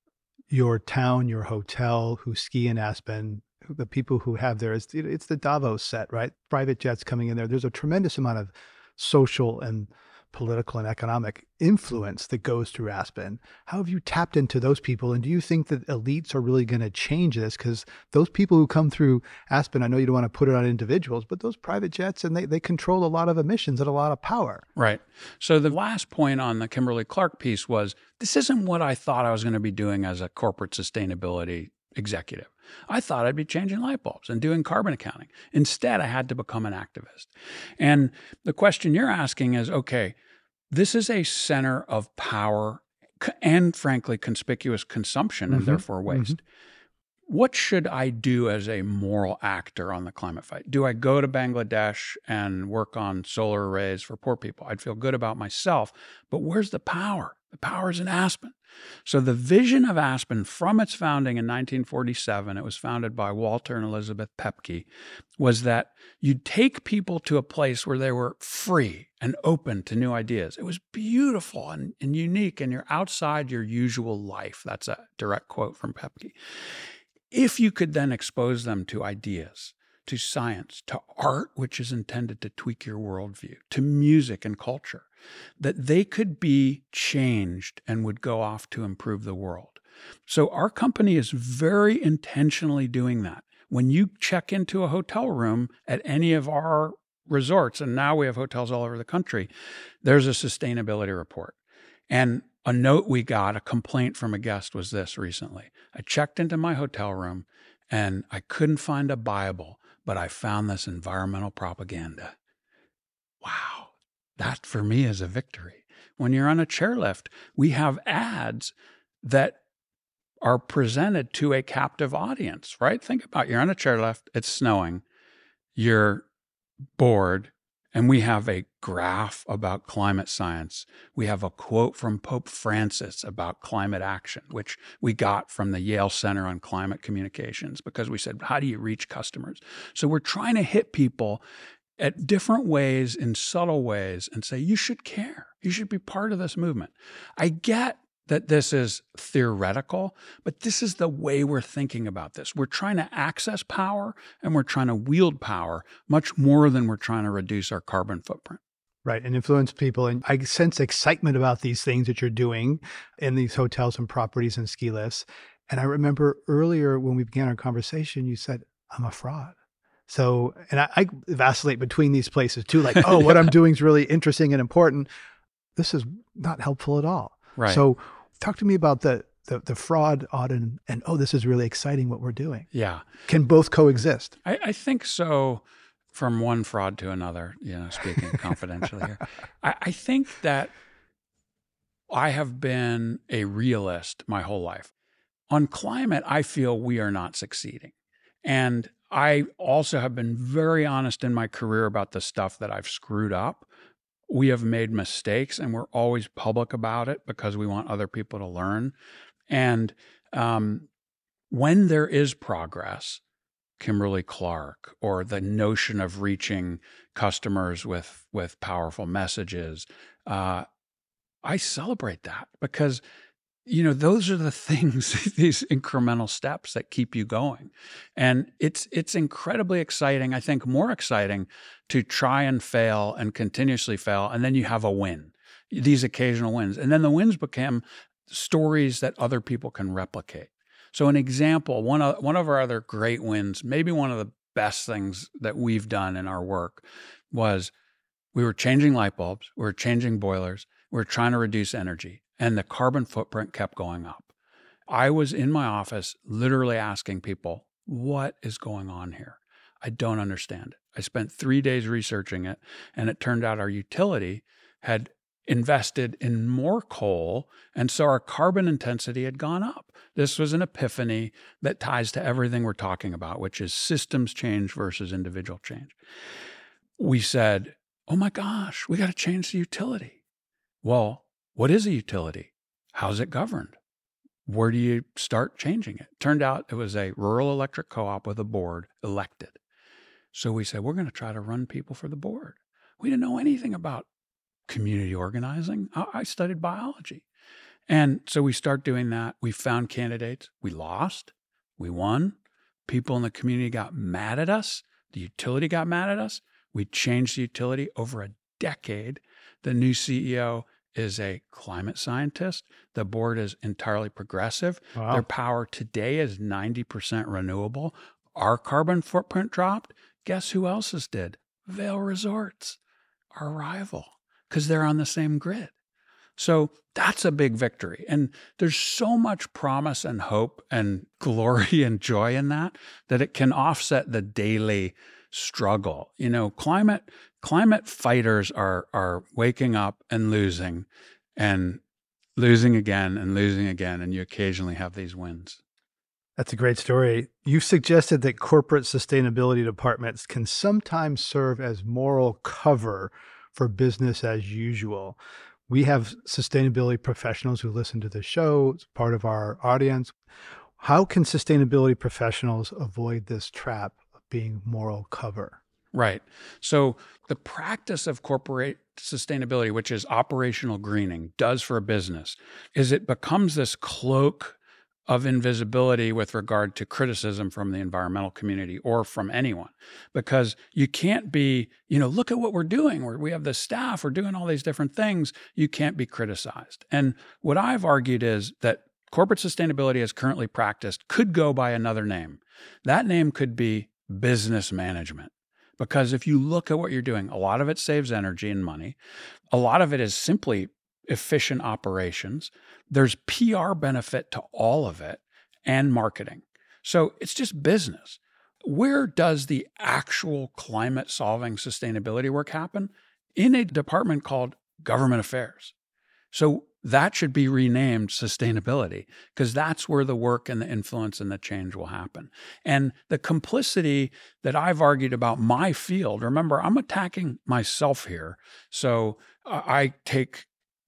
your town, your hotel, who ski in Aspen, the people who have there, it's, it's the Davos set, right? Private jets coming in there. There's a tremendous amount of social and political and economic influence that goes through Aspen. How have you tapped into those people? And do you think that elites are really going to change this? Because those people who come through Aspen, I know you don't want to put it on individuals, but those private jets, and they, they control a lot of emissions and a lot of power. Right. So the last point on the Kimberly-Clark piece was, this isn't what I thought I was going to be doing as a corporate sustainability executive. I thought I'd be changing light bulbs and doing carbon accounting. Instead, I had to become an activist. And the question you're asking is, okay, this is a center of power and, frankly, conspicuous consumption and mm-hmm. therefore waste. Mm-hmm. What should I do as a moral actor on the climate fight? Do I go to Bangladesh and work on solar arrays for poor people? I'd feel good about myself, but where's the power? The power is in Aspen. So the vision of Aspen from its founding in nineteen forty-seven, it was founded by Walter and Elizabeth Pepke, was that you'd take people to a place where they were free and open to new ideas. It was beautiful and, and unique, and you're outside your usual life. That's a direct quote from Pepke. If you could then expose them to ideas, to science, to art, which is intended to tweak your worldview, to music and culture, that they could be changed and would go off to improve the world. So our company is very intentionally doing that. When you check into a hotel room at any of our resorts, and now we have hotels all over the country, there's a sustainability report. And a note we got, a complaint from a guest was this recently. I checked into my hotel room and I couldn't find a Bible, but I found this environmental propaganda. Wow. That for me is a victory. When you're on a chairlift, we have ads that are presented to a captive audience, right? Think about it. You're on a chairlift, it's snowing, you're bored, and we have a graph about climate science. We have a quote from Pope Francis about climate action, which we got from the Yale Center on Climate Communications because we said, how do you reach customers? So we're trying to hit people at different ways, in subtle ways, and say, you should care. You should be part of this movement. I get that this is theoretical, but this is the way we're thinking about this. We're trying to access power and we're trying to wield power much more than we're trying to reduce our carbon footprint. Right, and influence people. And I sense excitement about these things that you're doing in these hotels and properties and ski lifts. And I remember earlier when we began our conversation, you said, I'm a fraud. So, and I, I vacillate between these places too, like, oh, what I'm doing is really interesting and important. This is not helpful at all. Right. So talk to me about the, the, the fraud audit and, and, oh, this is really exciting what we're doing. Yeah. Can both coexist? I, I think so, from one fraud to another, you know, speaking confidentially here. I, I think that I have been a realist my whole life. On climate, I feel we are not succeeding. And I also have been very honest in my career about the stuff that I've screwed up. We have made mistakes and we're always public about it because we want other people to learn. And um, when there is progress, Kimberly-Clark, or the notion of reaching customers with, with powerful messages, uh, I celebrate that because you know, those are the things, these incremental steps that keep you going. And it's it's incredibly exciting, I think more exciting to try and fail and continuously fail, and then you have a win, these occasional wins. And then the wins become stories that other people can replicate. So an example, one of, one of our other great wins, maybe one of the best things that we've done in our work was we were changing light bulbs, we were changing boilers, we were trying to reduce energy. And the carbon footprint kept going up. I was in my office literally asking people, what is going on here? I don't understand it. I spent three days researching it, and it turned out our utility had invested in more coal, and so our carbon intensity had gone up. This was an epiphany that ties to everything we're talking about, which is systems change versus individual change. We said, oh my gosh, we got to change the utility. Well, what is a utility? How's it governed? Where do you start changing it? Turned out it was a rural electric co-op with a board elected. So we said, we're going to try to run people for the board. We didn't know anything about community organizing. I studied biology. And so we start doing that. We found candidates. We lost. We won. People in the community got mad at us. The utility got mad at us. We changed the utility over a decade. The new C E O is a climate scientist. The board is entirely progressive. Wow. Their power today is ninety percent renewable. Our carbon footprint dropped. Guess who else's did? Vail Resorts, our rival, because they're on the same grid. So that's a big victory. And there's so much promise and hope and glory and joy in that, that it can offset the daily struggle. You know, climate climate fighters are are waking up and losing and losing again and losing again, and you occasionally have these wins. That's a great story. You suggested that corporate sustainability departments can sometimes serve as moral cover for business as usual. We have sustainability professionals who listen to the show. It's part of our audience. How can sustainability professionals avoid this trap of being moral cover? Right. So the practice of corporate sustainability, which is operational greening, does for a business, is it becomes this cloak of invisibility with regard to criticism from the environmental community or from anyone. Because you can't be, you know, look at what we're doing. We're, we have the staff, we're doing all these different things. You can't be criticized. And what I've argued is that corporate sustainability as currently practiced could go by another name. That name could be business management. Because if you look at what you're doing, a lot of it saves energy and money. A lot of it is simply efficient operations. There's P R benefit to all of it and marketing. So it's just business. Where does the actual climate solving sustainability work happen? In a department called government affairs. So that should be renamed sustainability because that's where the work and the influence and the change will happen. And the complicity that I've argued about my field, remember, I'm attacking myself here. So uh, I take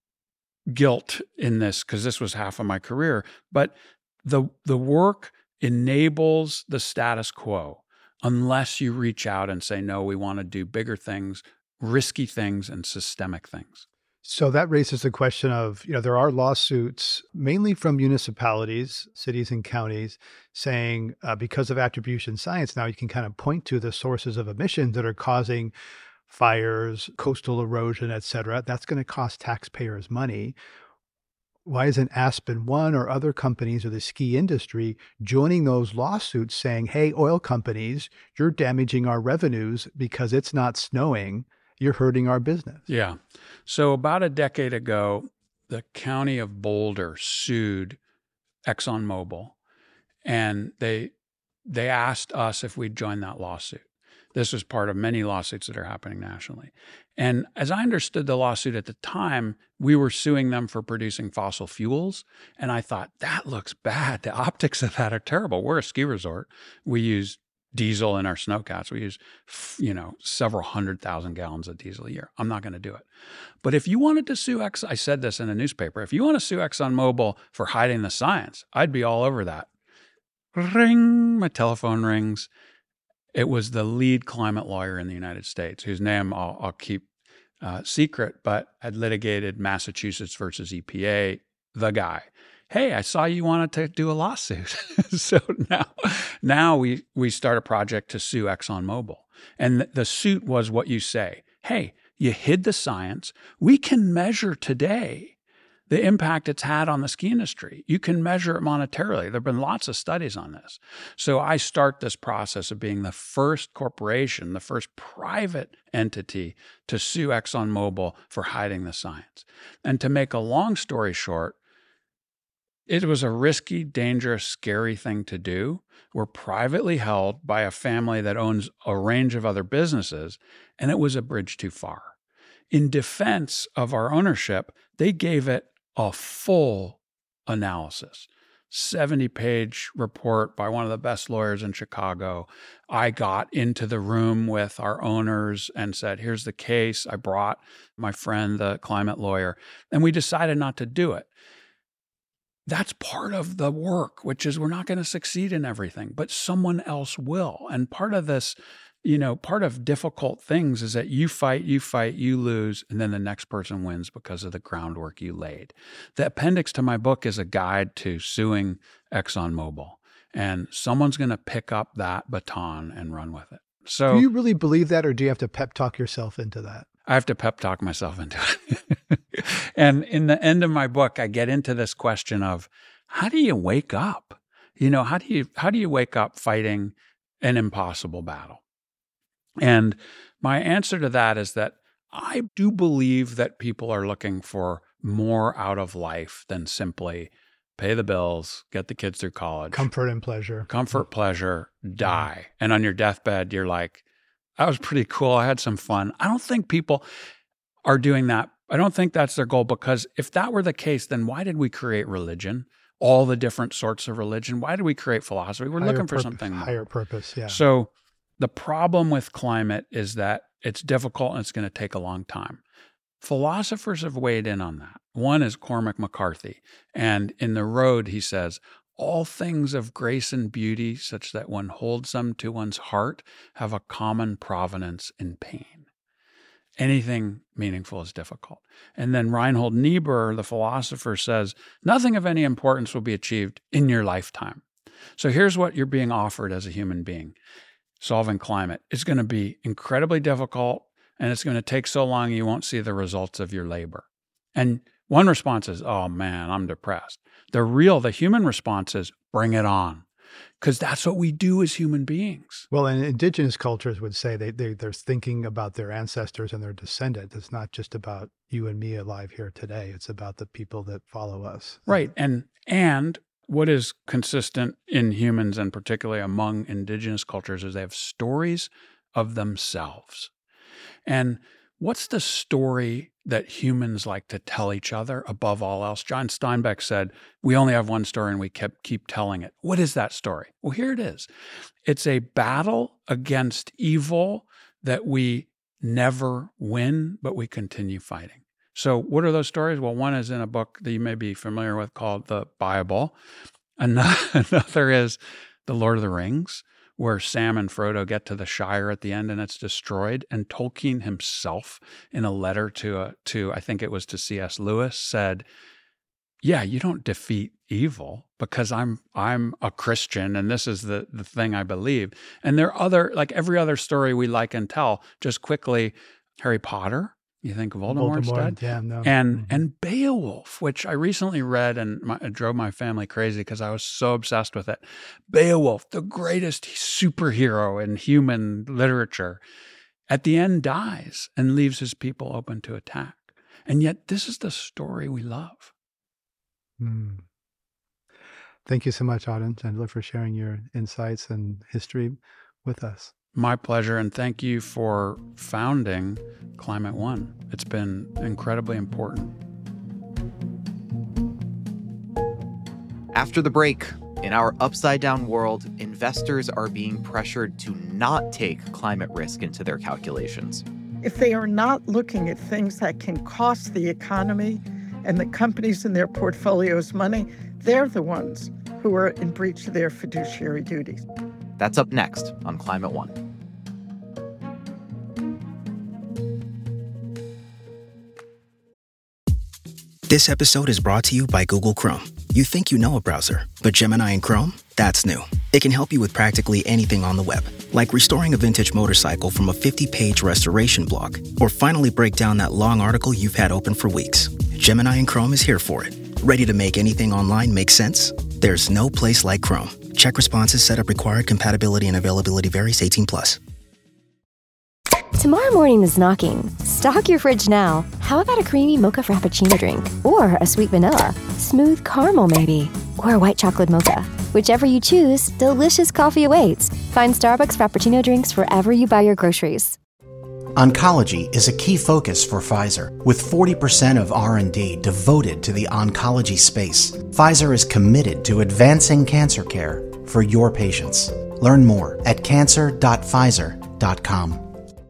guilt in this because this was half of my career, but the the work enables the status quo unless you reach out and say, no, we want to do bigger things, risky things, and systemic things. So that raises the question of, you know, there are lawsuits mainly from municipalities, cities and counties saying uh, because of attribution science, now you can kind of point to the sources of emissions that are causing fires, coastal erosion, et cetera. That's going to cost taxpayers money. Why isn't Aspen One or other companies or the ski industry joining those lawsuits saying, hey, oil companies, you're damaging our revenues because it's not snowing. You're hurting our business. Yeah. So about a decade ago, the county of Boulder sued ExxonMobil, and they they asked us if we'd join that lawsuit. This was part of many lawsuits that are happening nationally. And as I understood the lawsuit at the time, we were suing them for producing fossil fuels. And I thought, that looks bad. The optics of that are terrible. We're a ski resort. We use diesel in our snowcats. We use, you know, several hundred thousand gallons of diesel a year. I'm not going to do it. But if you wanted to sue Exxon, I said this in a newspaper, if you want to sue ExxonMobil for hiding the science, I'd be all over that. Ring, my telephone rings. It was the lead climate lawyer in the United States, whose name I'll, I'll keep uh, secret, but had litigated Massachusetts versus E P A, the guy. Hey, I saw you wanted to do a lawsuit. So now, now we, we start a project to sue ExxonMobil. And the, the suit was what you say. Hey, you hid the science. We can measure today the impact it's had on the ski industry. You can measure it monetarily. There have been lots of studies on this. So I start this process of being the first corporation, the first private entity to sue ExxonMobil for hiding the science. And to make a long story short, it was a risky, dangerous, scary thing to do. We're privately held by a family that owns a range of other businesses, and it was a bridge too far. In defense of our ownership, they gave it a full analysis, seventy-page report by one of the best lawyers in Chicago. I got into the room with our owners and said, here's the case. I brought my friend, the climate lawyer, and we decided not to do it. That's part of the work, which is we're not going to succeed in everything, but someone else will. And part of this, you know, part of difficult things is that you fight, you fight, you lose, and then the next person wins because of the groundwork you laid. The appendix to my book is a guide to suing ExxonMobil, and someone's going to pick up that baton and run with it. So, do you really believe that, or do you have to pep talk yourself into that? I have to pep talk myself into it. And in the end of my book, I get into this question of how do you wake up? You know, how do you how do you wake up fighting an impossible battle? And my answer to that is that I do believe that people are looking for more out of life than simply pay the bills, get the kids through college. Comfort and pleasure. Comfort, pleasure, die. And on your deathbed, you're like, that was pretty cool. I had some fun. I don't think people are doing that. I don't think that's their goal, because if that were the case, then why did we create religion? All the different sorts of religion. Why did we create philosophy? We're higher looking for purpose, something more. Higher purpose, yeah. So the problem with climate is that it's difficult and it's going to take a long time. Philosophers have weighed in on that. One is Cormac McCarthy. And in The Road, he says, all things of grace and beauty, such that one holds them to one's heart, have a common provenance in pain. Anything meaningful is difficult. And then Reinhold Niebuhr, the philosopher, says, nothing of any importance will be achieved in your lifetime. So here's what you're being offered as a human being. Solving climate. It's going to be incredibly difficult, and it's going to take so long you won't see the results of your labor. And one response is, oh man, I'm depressed. The real, the human response is, bring it on. Because that's what we do as human beings. Well, and indigenous cultures would say they, they, they're thinking about their ancestors and their descendants. It's not just about you and me alive here today. It's about the people that follow us. Right. And and what is consistent in humans, and particularly among indigenous cultures, is they have stories of themselves. And what's the story that humans like to tell each other above all else? John Steinbeck said, we only have one story and we kept, keep telling it. What is that story? Well, here it is. It's a battle against evil that we never win, but we continue fighting. So what are those stories? Well, one is in a book that you may be familiar with called the Bible. Another is The Lord of the Rings, where Sam and Frodo get to the Shire at the end and it's destroyed. And Tolkien himself, in a letter to, a, to I think it was to C S Lewis, said, yeah, you don't defeat evil because I'm I'm a Christian and this is the, the thing I believe. And there are other, like every other story we like and tell, just quickly, Harry Potter, you think Voldemort's Voldemort, dead? yeah, no. And Mhm. and Beowulf, which I recently read and my, it drove my family crazy because I was so obsessed with it. Beowulf, the greatest superhero in human literature, at the end dies and leaves his people open to attack. And yet this is the story we love. Mm. Thank you so much, Auden, and look for sharing your insights and history with us. My pleasure, and thank you for founding Climate One. It's been incredibly important. After the break, in our upside-down world, investors are being pressured to not take climate risk into their calculations. If they are not looking at things that can cost the economy and the companies in their portfolios money, they're the ones who are in breach of their fiduciary duties. That's up next on Climate One. This episode is brought to you by Google Chrome. You think you know a browser, but Gemini and Chrome? That's new. It can help you with practically anything on the web, like restoring a vintage motorcycle from a fifty-page restoration blog, or finally break down that long article you've had open for weeks. Gemini and Chrome is here for it. Ready to make anything online make sense? There's no place like Chrome. Check responses, setup required, compatibility and availability varies, eighteen plus. Tomorrow morning is knocking. Stock your fridge now. How about a creamy mocha frappuccino drink? Or a sweet vanilla? Smooth caramel maybe? Or a white chocolate mocha? Whichever you choose, delicious coffee awaits. Find Starbucks Frappuccino drinks wherever you buy your groceries. Oncology is a key focus for Pfizer, with forty percent of R and D devoted to the oncology space. Pfizer is committed to advancing cancer care for your patients. Learn more at cancer dot pfizer dot com.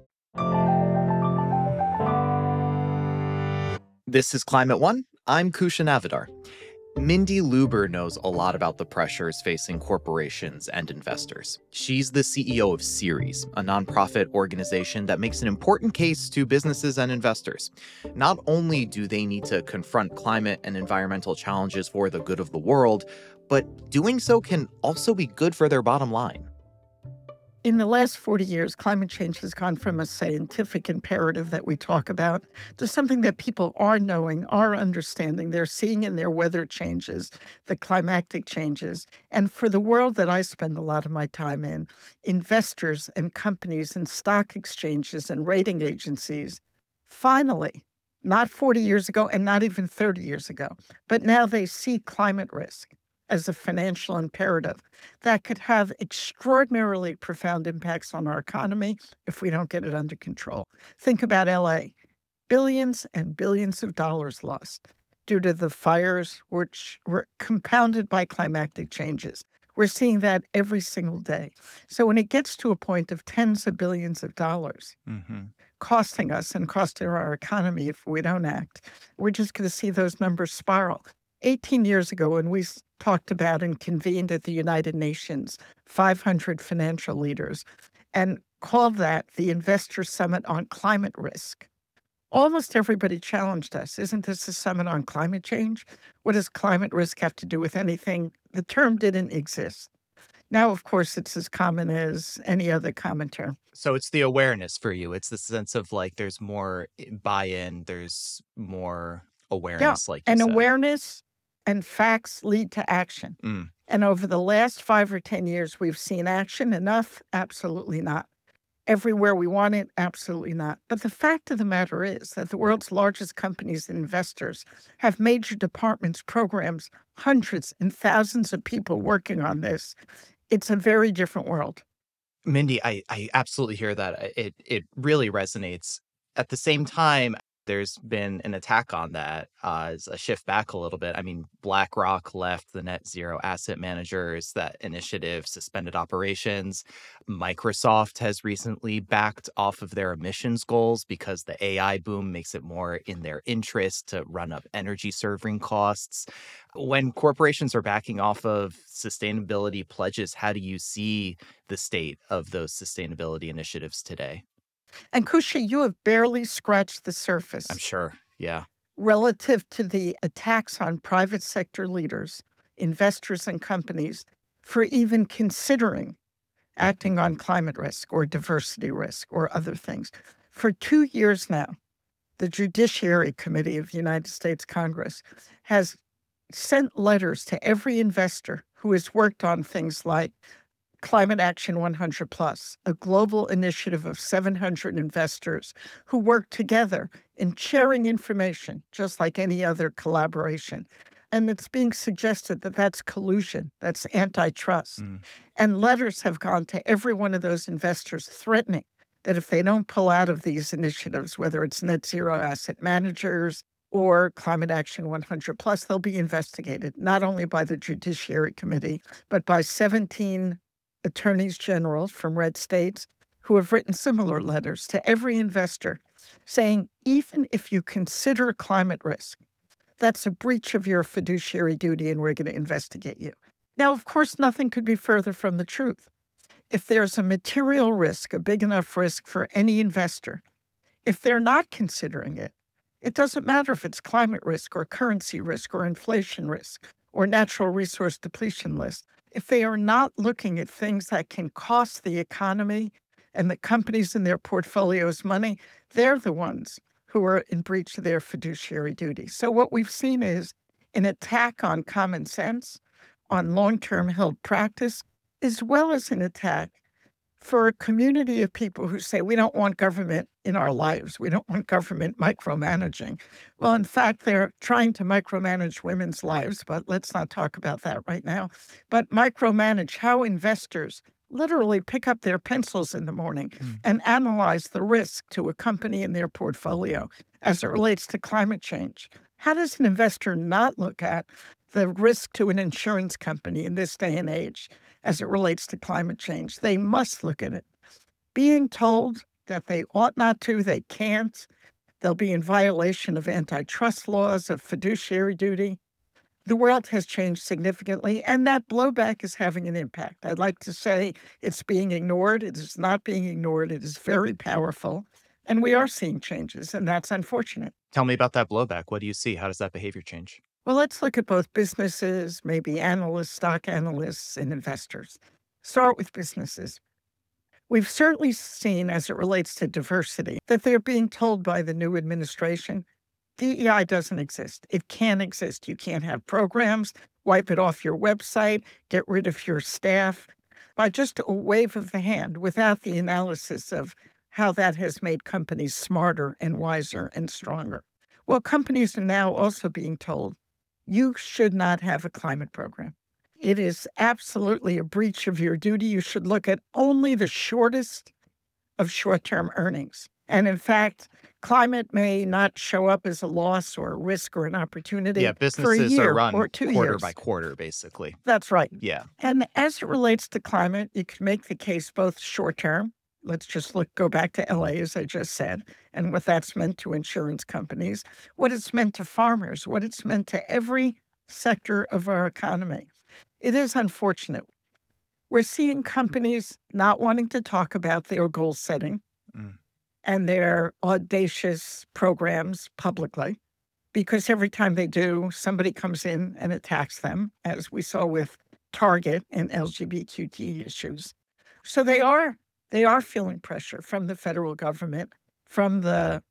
This is Climate One. I'm Kushan Avidar. Mindy Luber knows a lot about the pressures facing corporations and investors. She's the C E O of Ceres, a nonprofit organization that makes an important case to businesses and investors. Not only do they need to confront climate and environmental challenges for the good of the world, but doing so can also be good for their bottom line. In the last forty years, climate change has gone from a scientific imperative that we talk about to something that people are knowing, are understanding. They're seeing in their weather changes, the climatic changes. And for the world that I spend a lot of my time in, investors and companies and stock exchanges and rating agencies, finally, not forty years ago and not even thirty years ago, but now they see climate risk as a financial imperative that could have extraordinarily profound impacts on our economy if we don't get it under control. Think about L A. Billions and billions of dollars lost due to the fires, which were compounded by climatic changes. We're seeing that every single day. So when it gets to a point of tens of billions of dollars, Mm-hmm. costing us and costing our economy if we don't act. We're just going to see those numbers spiral. eighteen years ago, when we talked about and convened at the United Nations five hundred financial leaders and called that the Investor Summit on Climate Risk, almost everybody challenged us. Isn't this a summit on climate change? What does climate risk have to do with anything? The term didn't exist. Now, of course, it's as common as any other common term. So it's the awareness for you. It's the sense of like there's more buy-in, there's more awareness, yeah. like you and said. awareness and facts lead to action. Mm. And over the last five or ten years, we've seen action. Enough? Absolutely not. Everywhere we want it? Absolutely not. But the fact of the matter is that the world's largest companies and investors have major departments, programs, hundreds and thousands of people working on this. It's a very different world. Mindy, I, I absolutely hear that. It it really resonates. At the same time, there's been an attack on that uh, as a shift back a little bit. I mean, BlackRock left the net zero asset managers. That initiative suspended operations. Microsoft has recently backed off of their emissions goals because the A I boom makes it more in their interest to run up energy serving costs. When corporations are backing off of sustainability pledges, how do you see the state of those sustainability initiatives today? And Kusha, you have barely scratched the surface. I'm sure. Yeah. Relative to the attacks on private sector leaders, investors, and companies for even considering acting on climate risk or diversity risk or other things. For two years now, the Judiciary Committee of the United States Congress has sent letters to every investor who has worked on things like Climate Action one hundred plus, a global initiative of seven hundred investors who work together in sharing information, just like any other collaboration. And it's being suggested that that's collusion, that's antitrust. Mm. And letters have gone to every one of those investors threatening that if they don't pull out of these initiatives, whether it's net zero asset managers or Climate Action one hundred plus, they'll be investigated, not only by the Judiciary Committee, but by seventeen attorneys general from red states who have written similar letters to every investor saying, even if you consider climate risk, that's a breach of your fiduciary duty and we're going to investigate you. Now, of course, nothing could be further from the truth. If there's a material risk, a big enough risk for any investor, if they're not considering it, it doesn't matter if it's climate risk or currency risk or inflation risk or natural resource depletion risk. If they are not looking at things that can cost the economy and the companies in their portfolios money, they're the ones who are in breach of their fiduciary duty. So what we've seen is an attack on common sense, on long-term held practice, as well as an attack for a community of people who say, we don't want government in our lives. We don't want government micromanaging. Well, in fact, they're trying to micromanage women's lives, but let's not talk about that right now. But micromanage how investors literally pick up their pencils in the morning mm. and analyze the risk to a company in their portfolio as it relates to climate change. How does an investor not look at the risk to an insurance company in this day and age as it relates to climate change? They must look at it. Being told that they ought not to, they can't, they'll be in violation of antitrust laws, of fiduciary duty. The world has changed significantly, and that blowback is having an impact. I'd like to say it's being ignored. It is not being ignored. It is very powerful, and we are seeing changes, and that's unfortunate. Tell me about that blowback. What do you see? How does that behavior change? Well, let's look at both businesses, maybe analysts, stock analysts, and investors. Start with businesses. We've certainly seen, as it relates to diversity, that they're being told by the new administration, D E I doesn't exist. It can't exist. You can't have programs, wipe it off your website, get rid of your staff by just a wave of the hand without the analysis of how that has made companies smarter and wiser and stronger. Well, companies are now also being told, you should not have a climate program. It is absolutely a breach of your duty. You should look at only the shortest of short-term earnings. And in fact, climate may not show up as a loss or a risk or an opportunity yeah, businesses for a year are run or two quarter years. by quarter, basically. That's right. Yeah. And as it relates to climate, you can make the case both short-term, let's just look, go back to L A, as I just said, and what that's meant to insurance companies, what it's meant to farmers, what it's meant to every sector of our economy. It is unfortunate. We're seeing companies not wanting to talk about their goal setting mm. and their audacious programs publicly, because every time they do, somebody comes in and attacks them, as we saw with Target and L G B T Q issues. So they are they are feeling pressure from the federal government, from the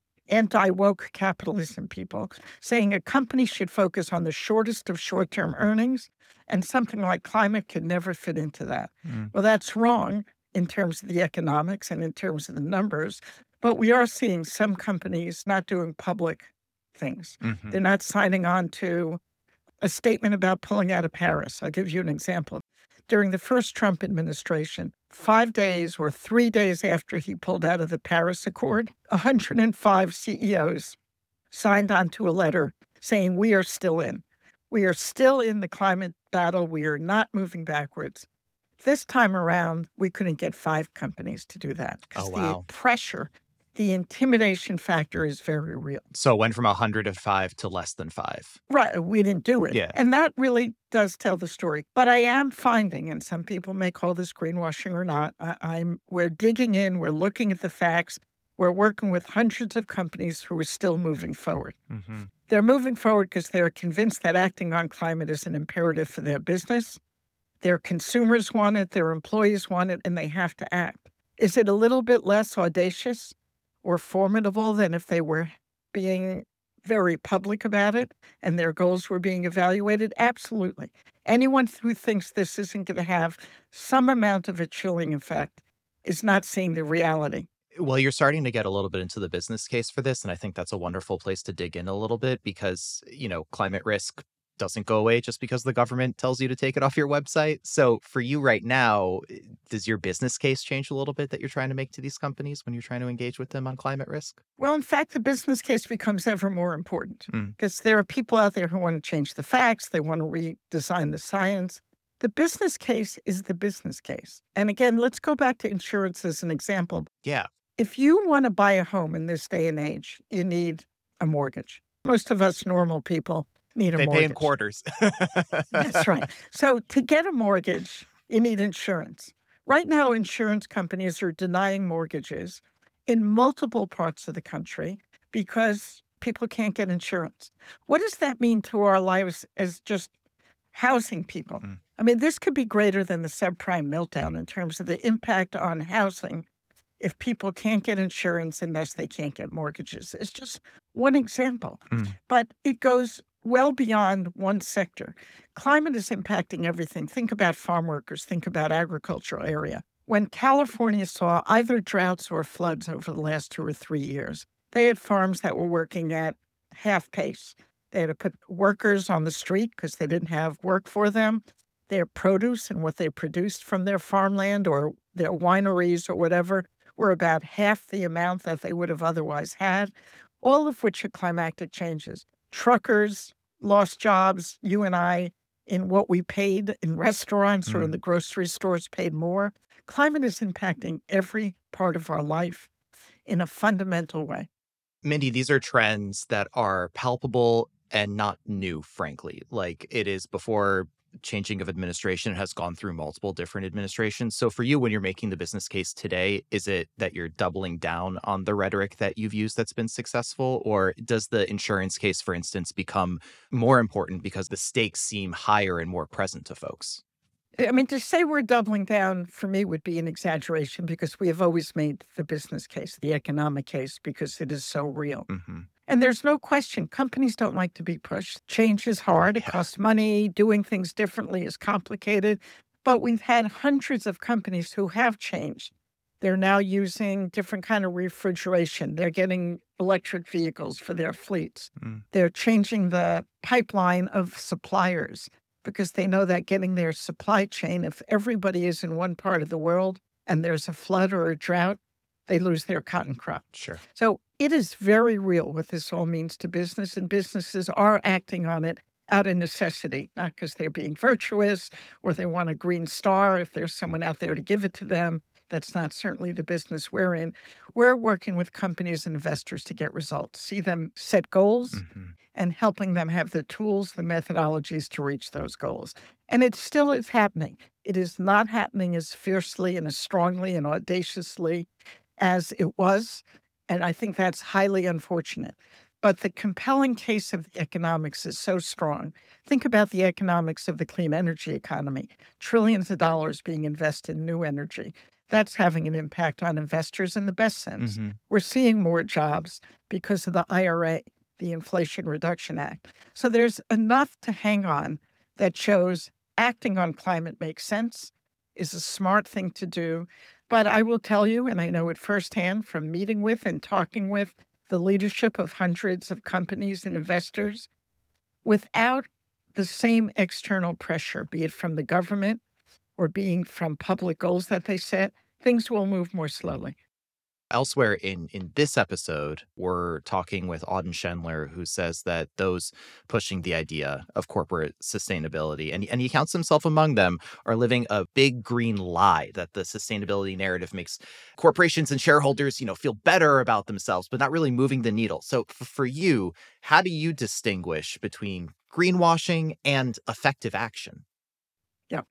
anti-woke capitalism people, saying a company should focus on the shortest of short-term earnings, and something like climate could never fit into that. Mm. Well, that's wrong in terms of the economics and in terms of the numbers, but we are seeing some companies not doing public things. Mm-hmm. They're not signing on to a statement about pulling out of Paris. I'll give you an example. During the first Trump administration, five days or three days after he pulled out of the Paris Accord, one hundred five C E Os signed on to a letter saying, we are still in. We are still in the climate battle. We are not moving backwards. This time around, we couldn't get five companies to do that because oh, wow. the pressure, the intimidation factor is very real. So it went from one hundred five to less than five. Right. We didn't do it. Yeah. And that really does tell the story. But I am finding, and some people may call this greenwashing or not, I, I'm we're digging in, we're looking at the facts, we're working with hundreds of companies who are still moving forward. Mm-hmm. They're moving forward because they're convinced that acting on climate is an imperative for their business. Their consumers want it, their employees want it, and they have to act. Is it a little bit less audacious or formidable than if they were being very public about it and their goals were being evaluated? Absolutely. Anyone who thinks this isn't going to have some amount of a chilling effect is not seeing the reality. Well, you're starting to get a little bit into the business case for this, and I think that's a wonderful place to dig in a little bit because, you know, climate risk doesn't go away just because the government tells you to take it off your website. So for you right now, does your business case change a little bit that you're trying to make to these companies when you're trying to engage with them on climate risk? Well, in fact, the business case becomes ever more important because mm. there are people out there who want to change the facts. They want to redesign the science. The business case is the business case. And again, let's go back to insurance as an example. Yeah. If you want to buy a home in this day and age, you need a mortgage. Most of us normal people need a they mortgage. They pay in quarters. That's right. So to get a mortgage, you need insurance. Right now, insurance companies are denying mortgages in multiple parts of the country because people can't get insurance. What does that mean to our lives as just housing people? Mm. I mean, this could be greater than the subprime meltdown in terms of the impact on housing if people can't get insurance and thus they can't get mortgages. It's just one example. Mm. But it goes well beyond one sector. Climate is impacting everything. Think about farm workers. Think about agricultural area. When California saw either droughts or floods over the last two or three years, they had farms that were working at half pace. They had to put workers on the street because they didn't have work for them. Their produce and what they produced from their farmland or their wineries or whatever were about half the amount that they would have otherwise had, all of which are climatic changes. Truckers lost jobs. You and I, in what we paid in restaurants mm. or in the grocery stores, paid more. Climate is impacting every part of our life in a fundamental way. Mindy, these are trends that are palpable and not new, frankly. Like it is before changing of administration has gone through multiple different administrations. So for you, when you're making the business case today, is it that you're doubling down on the rhetoric that you've used that's been successful? Or does the insurance case, for instance, become more important because the stakes seem higher and more present to folks? I mean, to say we're doubling down for me would be an exaggeration because we have always made the business case, the economic case, because it is so real. Mm-hmm. And there's no question, companies don't like to be pushed. Change is hard. It costs money. Doing things differently is complicated. But we've had hundreds of companies who have changed. They're now using different kind of refrigeration. They're getting electric vehicles for their fleets. Mm. They're changing the pipeline of suppliers because they know that getting their supply chain, if everybody is in one part of the world and there's a flood or a drought, they lose their cotton crop. Sure. So it is very real what this all means to business, and businesses are acting on it out of necessity, not because they're being virtuous or they want a green star if there's someone out there to give it to them. That's not certainly the business we're in. We're working with companies and investors to get results, see them set goals, mm-hmm. and helping them have the tools, the methodologies to reach those goals. And it still is happening. It is not happening as fiercely and as strongly and audaciously as it was. And I think that's highly unfortunate. But the compelling case of the economics is so strong. Think about the economics of the clean energy economy. Trillions of dollars being invested in new energy. That's having an impact on investors in the best sense. Mm-hmm. We're seeing more jobs because of the I R A, the Inflation Reduction Act. So there's enough to hang on that shows acting on climate makes sense, is a smart thing to do. But I will tell you, and I know it firsthand from meeting with and talking with the leadership of hundreds of companies and investors, without the same external pressure, be it from the government or being from public goals that they set, things will move more slowly. Elsewhere in, in this episode, we're talking with Auden Schendler, who says that those pushing the idea of corporate sustainability, and, and he counts himself among them, are living a big green lie that the sustainability narrative makes corporations and shareholders, you know, feel better about themselves, but not really moving the needle. So f- for you, how do you distinguish between greenwashing and effective action? Yeah.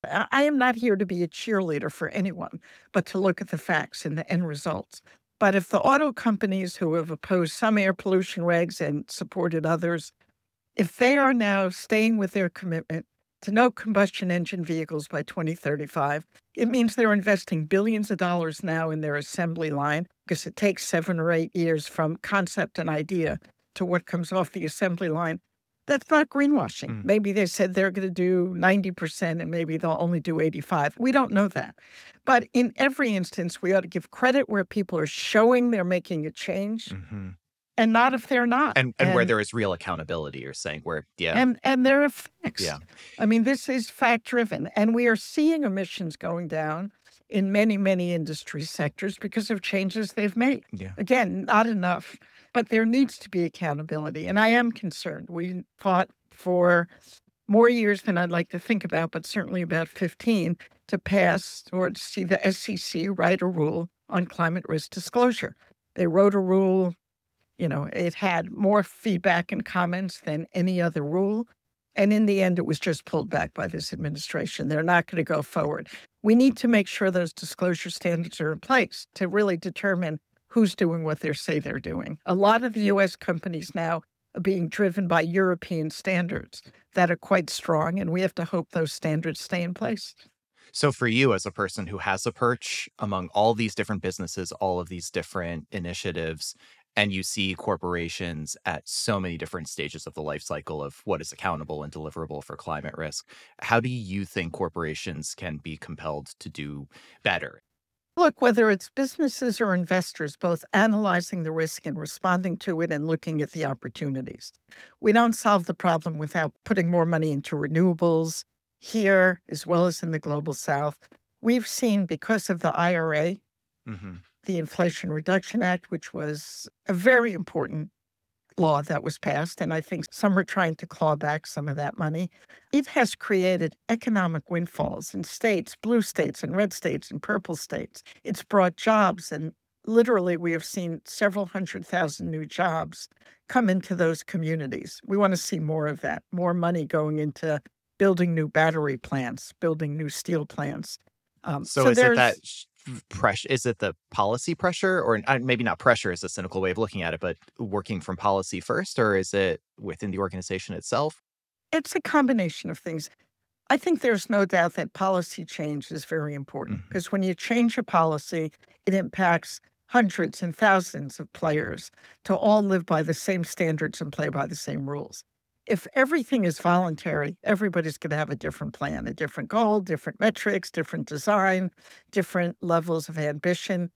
I am not here to be a cheerleader for anyone, but to look at the facts and the end results. But if the auto companies who have opposed some air pollution regs and supported others, if they are now staying with their commitment to no combustion engine vehicles by twenty thirty-five, it means they're investing billions of dollars now in their assembly line, because it takes seven or eight years from concept and idea to what comes off the assembly line. That's not greenwashing. Mm. Maybe they said they're going to do ninety percent and maybe they'll only do eighty-five. We don't know that. But in every instance, we ought to give credit where people are showing they're making a change, mm-hmm. and not if they're not. And, and and where there is real accountability, you're saying, where, yeah. And, and there are facts. Yeah. I mean, this is fact-driven. And we are seeing emissions going down in many, many industry sectors because of changes they've made. Yeah. Again, not enough. But there needs to be accountability. And I am concerned. We fought for more years than I'd like to think about, but certainly about fifteen, to pass or to see the S E C write a rule on climate risk disclosure. They wrote a rule, you know, it had more feedback and comments than any other rule. And in the end, it was just pulled back by this administration. They're not going to go forward. We need to make sure those disclosure standards are in place to really determine who's doing what they say they're doing. A lot of the U S companies now are being driven by European standards that are quite strong, and we have to hope those standards stay in place. So for you, as a person who has a perch among all these different businesses, all of these different initiatives, and you see corporations at so many different stages of the life cycle of what is accountable and deliverable for climate risk, how do you think corporations can be compelled to do better? Look, whether it's businesses or investors, both analyzing the risk and responding to it and looking at the opportunities. We don't solve the problem without putting more money into renewables here as well as in the global south. We've seen, because of the I R A, mm-hmm. the Inflation Reduction Act, which was a very important law that was passed, and I think some are trying to claw back some of that money. It has created economic windfalls in states, blue states and red states and purple states. It's brought jobs, and literally we have seen several hundred thousand new jobs come into those communities. We want to see more of that, more money going into building new battery plants, building new steel plants. Um, so, so is it that pressure? Is it the policy pressure, or uh, maybe not pressure is a cynical way of looking at it, but working from policy first, or is it within the organization itself? It's a combination of things. I think there's no doubt that policy change is very important, because mm-hmm. when you change a policy, it impacts hundreds and thousands of players to all live by the same standards and play by the same rules. If everything is voluntary, everybody's going to have a different plan, a different goal, different metrics, different design, different levels of ambition.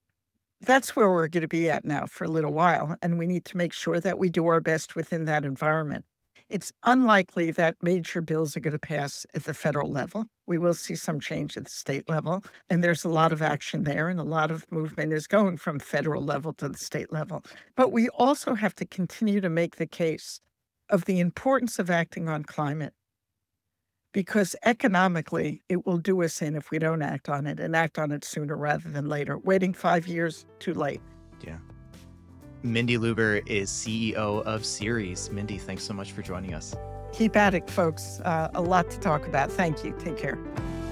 That's where we're going to be at now for a little while, and we need to make sure that we do our best within that environment. It's unlikely that major bills are going to pass at the federal level. We will see some change at the state level, and there's a lot of action there, and a lot of movement is going from federal level to the state level. But we also have to continue to make the case of the importance of acting on climate because economically it will do us in if we don't act on it and act on it sooner rather than later. Waiting five years, too late. Yeah. Mindy Luber is C E O of Ceres. Mindy, thanks so much for joining us. Keep at it, folks. Uh, a lot to talk about. Thank you. Take care.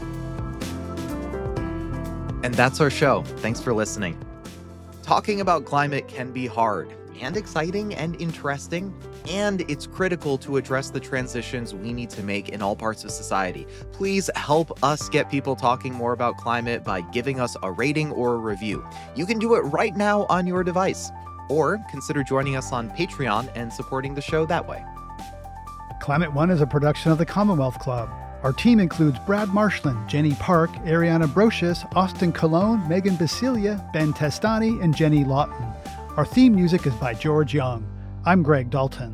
And that's our show. Thanks for listening. Talking about climate can be hard and exciting and interesting, and it's critical to address the transitions we need to make in all parts of society. Please help us get people talking more about climate by giving us a rating or a review. You can do it right now on your device, or consider joining us on Patreon and supporting the show that way. Climate One is a production of the Commonwealth Club. Our team includes Brad Marshland, Jenny Park, Ariana Brocious, Austin Colon, Megan Basilia, Ben Testani, and Jenny Lawton. Our theme music is by George Young. I'm Greg Dalton.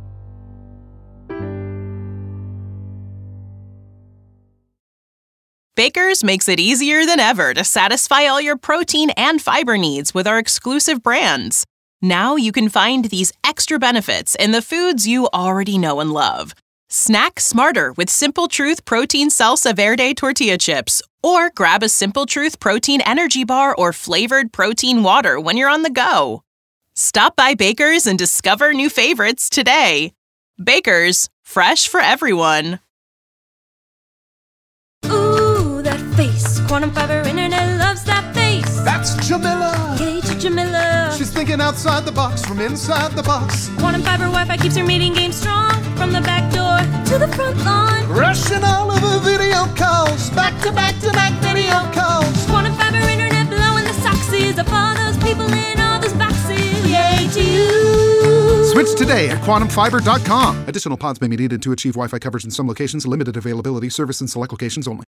Baker's makes it easier than ever to satisfy all your protein and fiber needs with our exclusive brands. Now you can find these extra benefits in the foods you already know and love. Snack smarter with Simple Truth Protein Salsa Verde tortilla chips, or grab a Simple Truth Protein Energy Bar or flavored protein water when you're on the go. Stop by Baker's and discover new favorites today. Baker's, fresh for everyone. Ooh, that face. Quantum Fiber Internet loves that face. That's Jamila. Hey, Jamila. She's thinking outside the box from inside the box. Quantum Fiber Wi-Fi keeps her meeting game strong. From the back door to the front lawn. Rushing all of her video calls. Back to back to back video calls. Quantum Fiber Internet blowing the soxies up all those people in all those boxes. Yay to you. Switch today at quantum fiber dot com. Additional pods may be needed to achieve Wi-Fi coverage in some locations. Limited availability. Service in select locations only.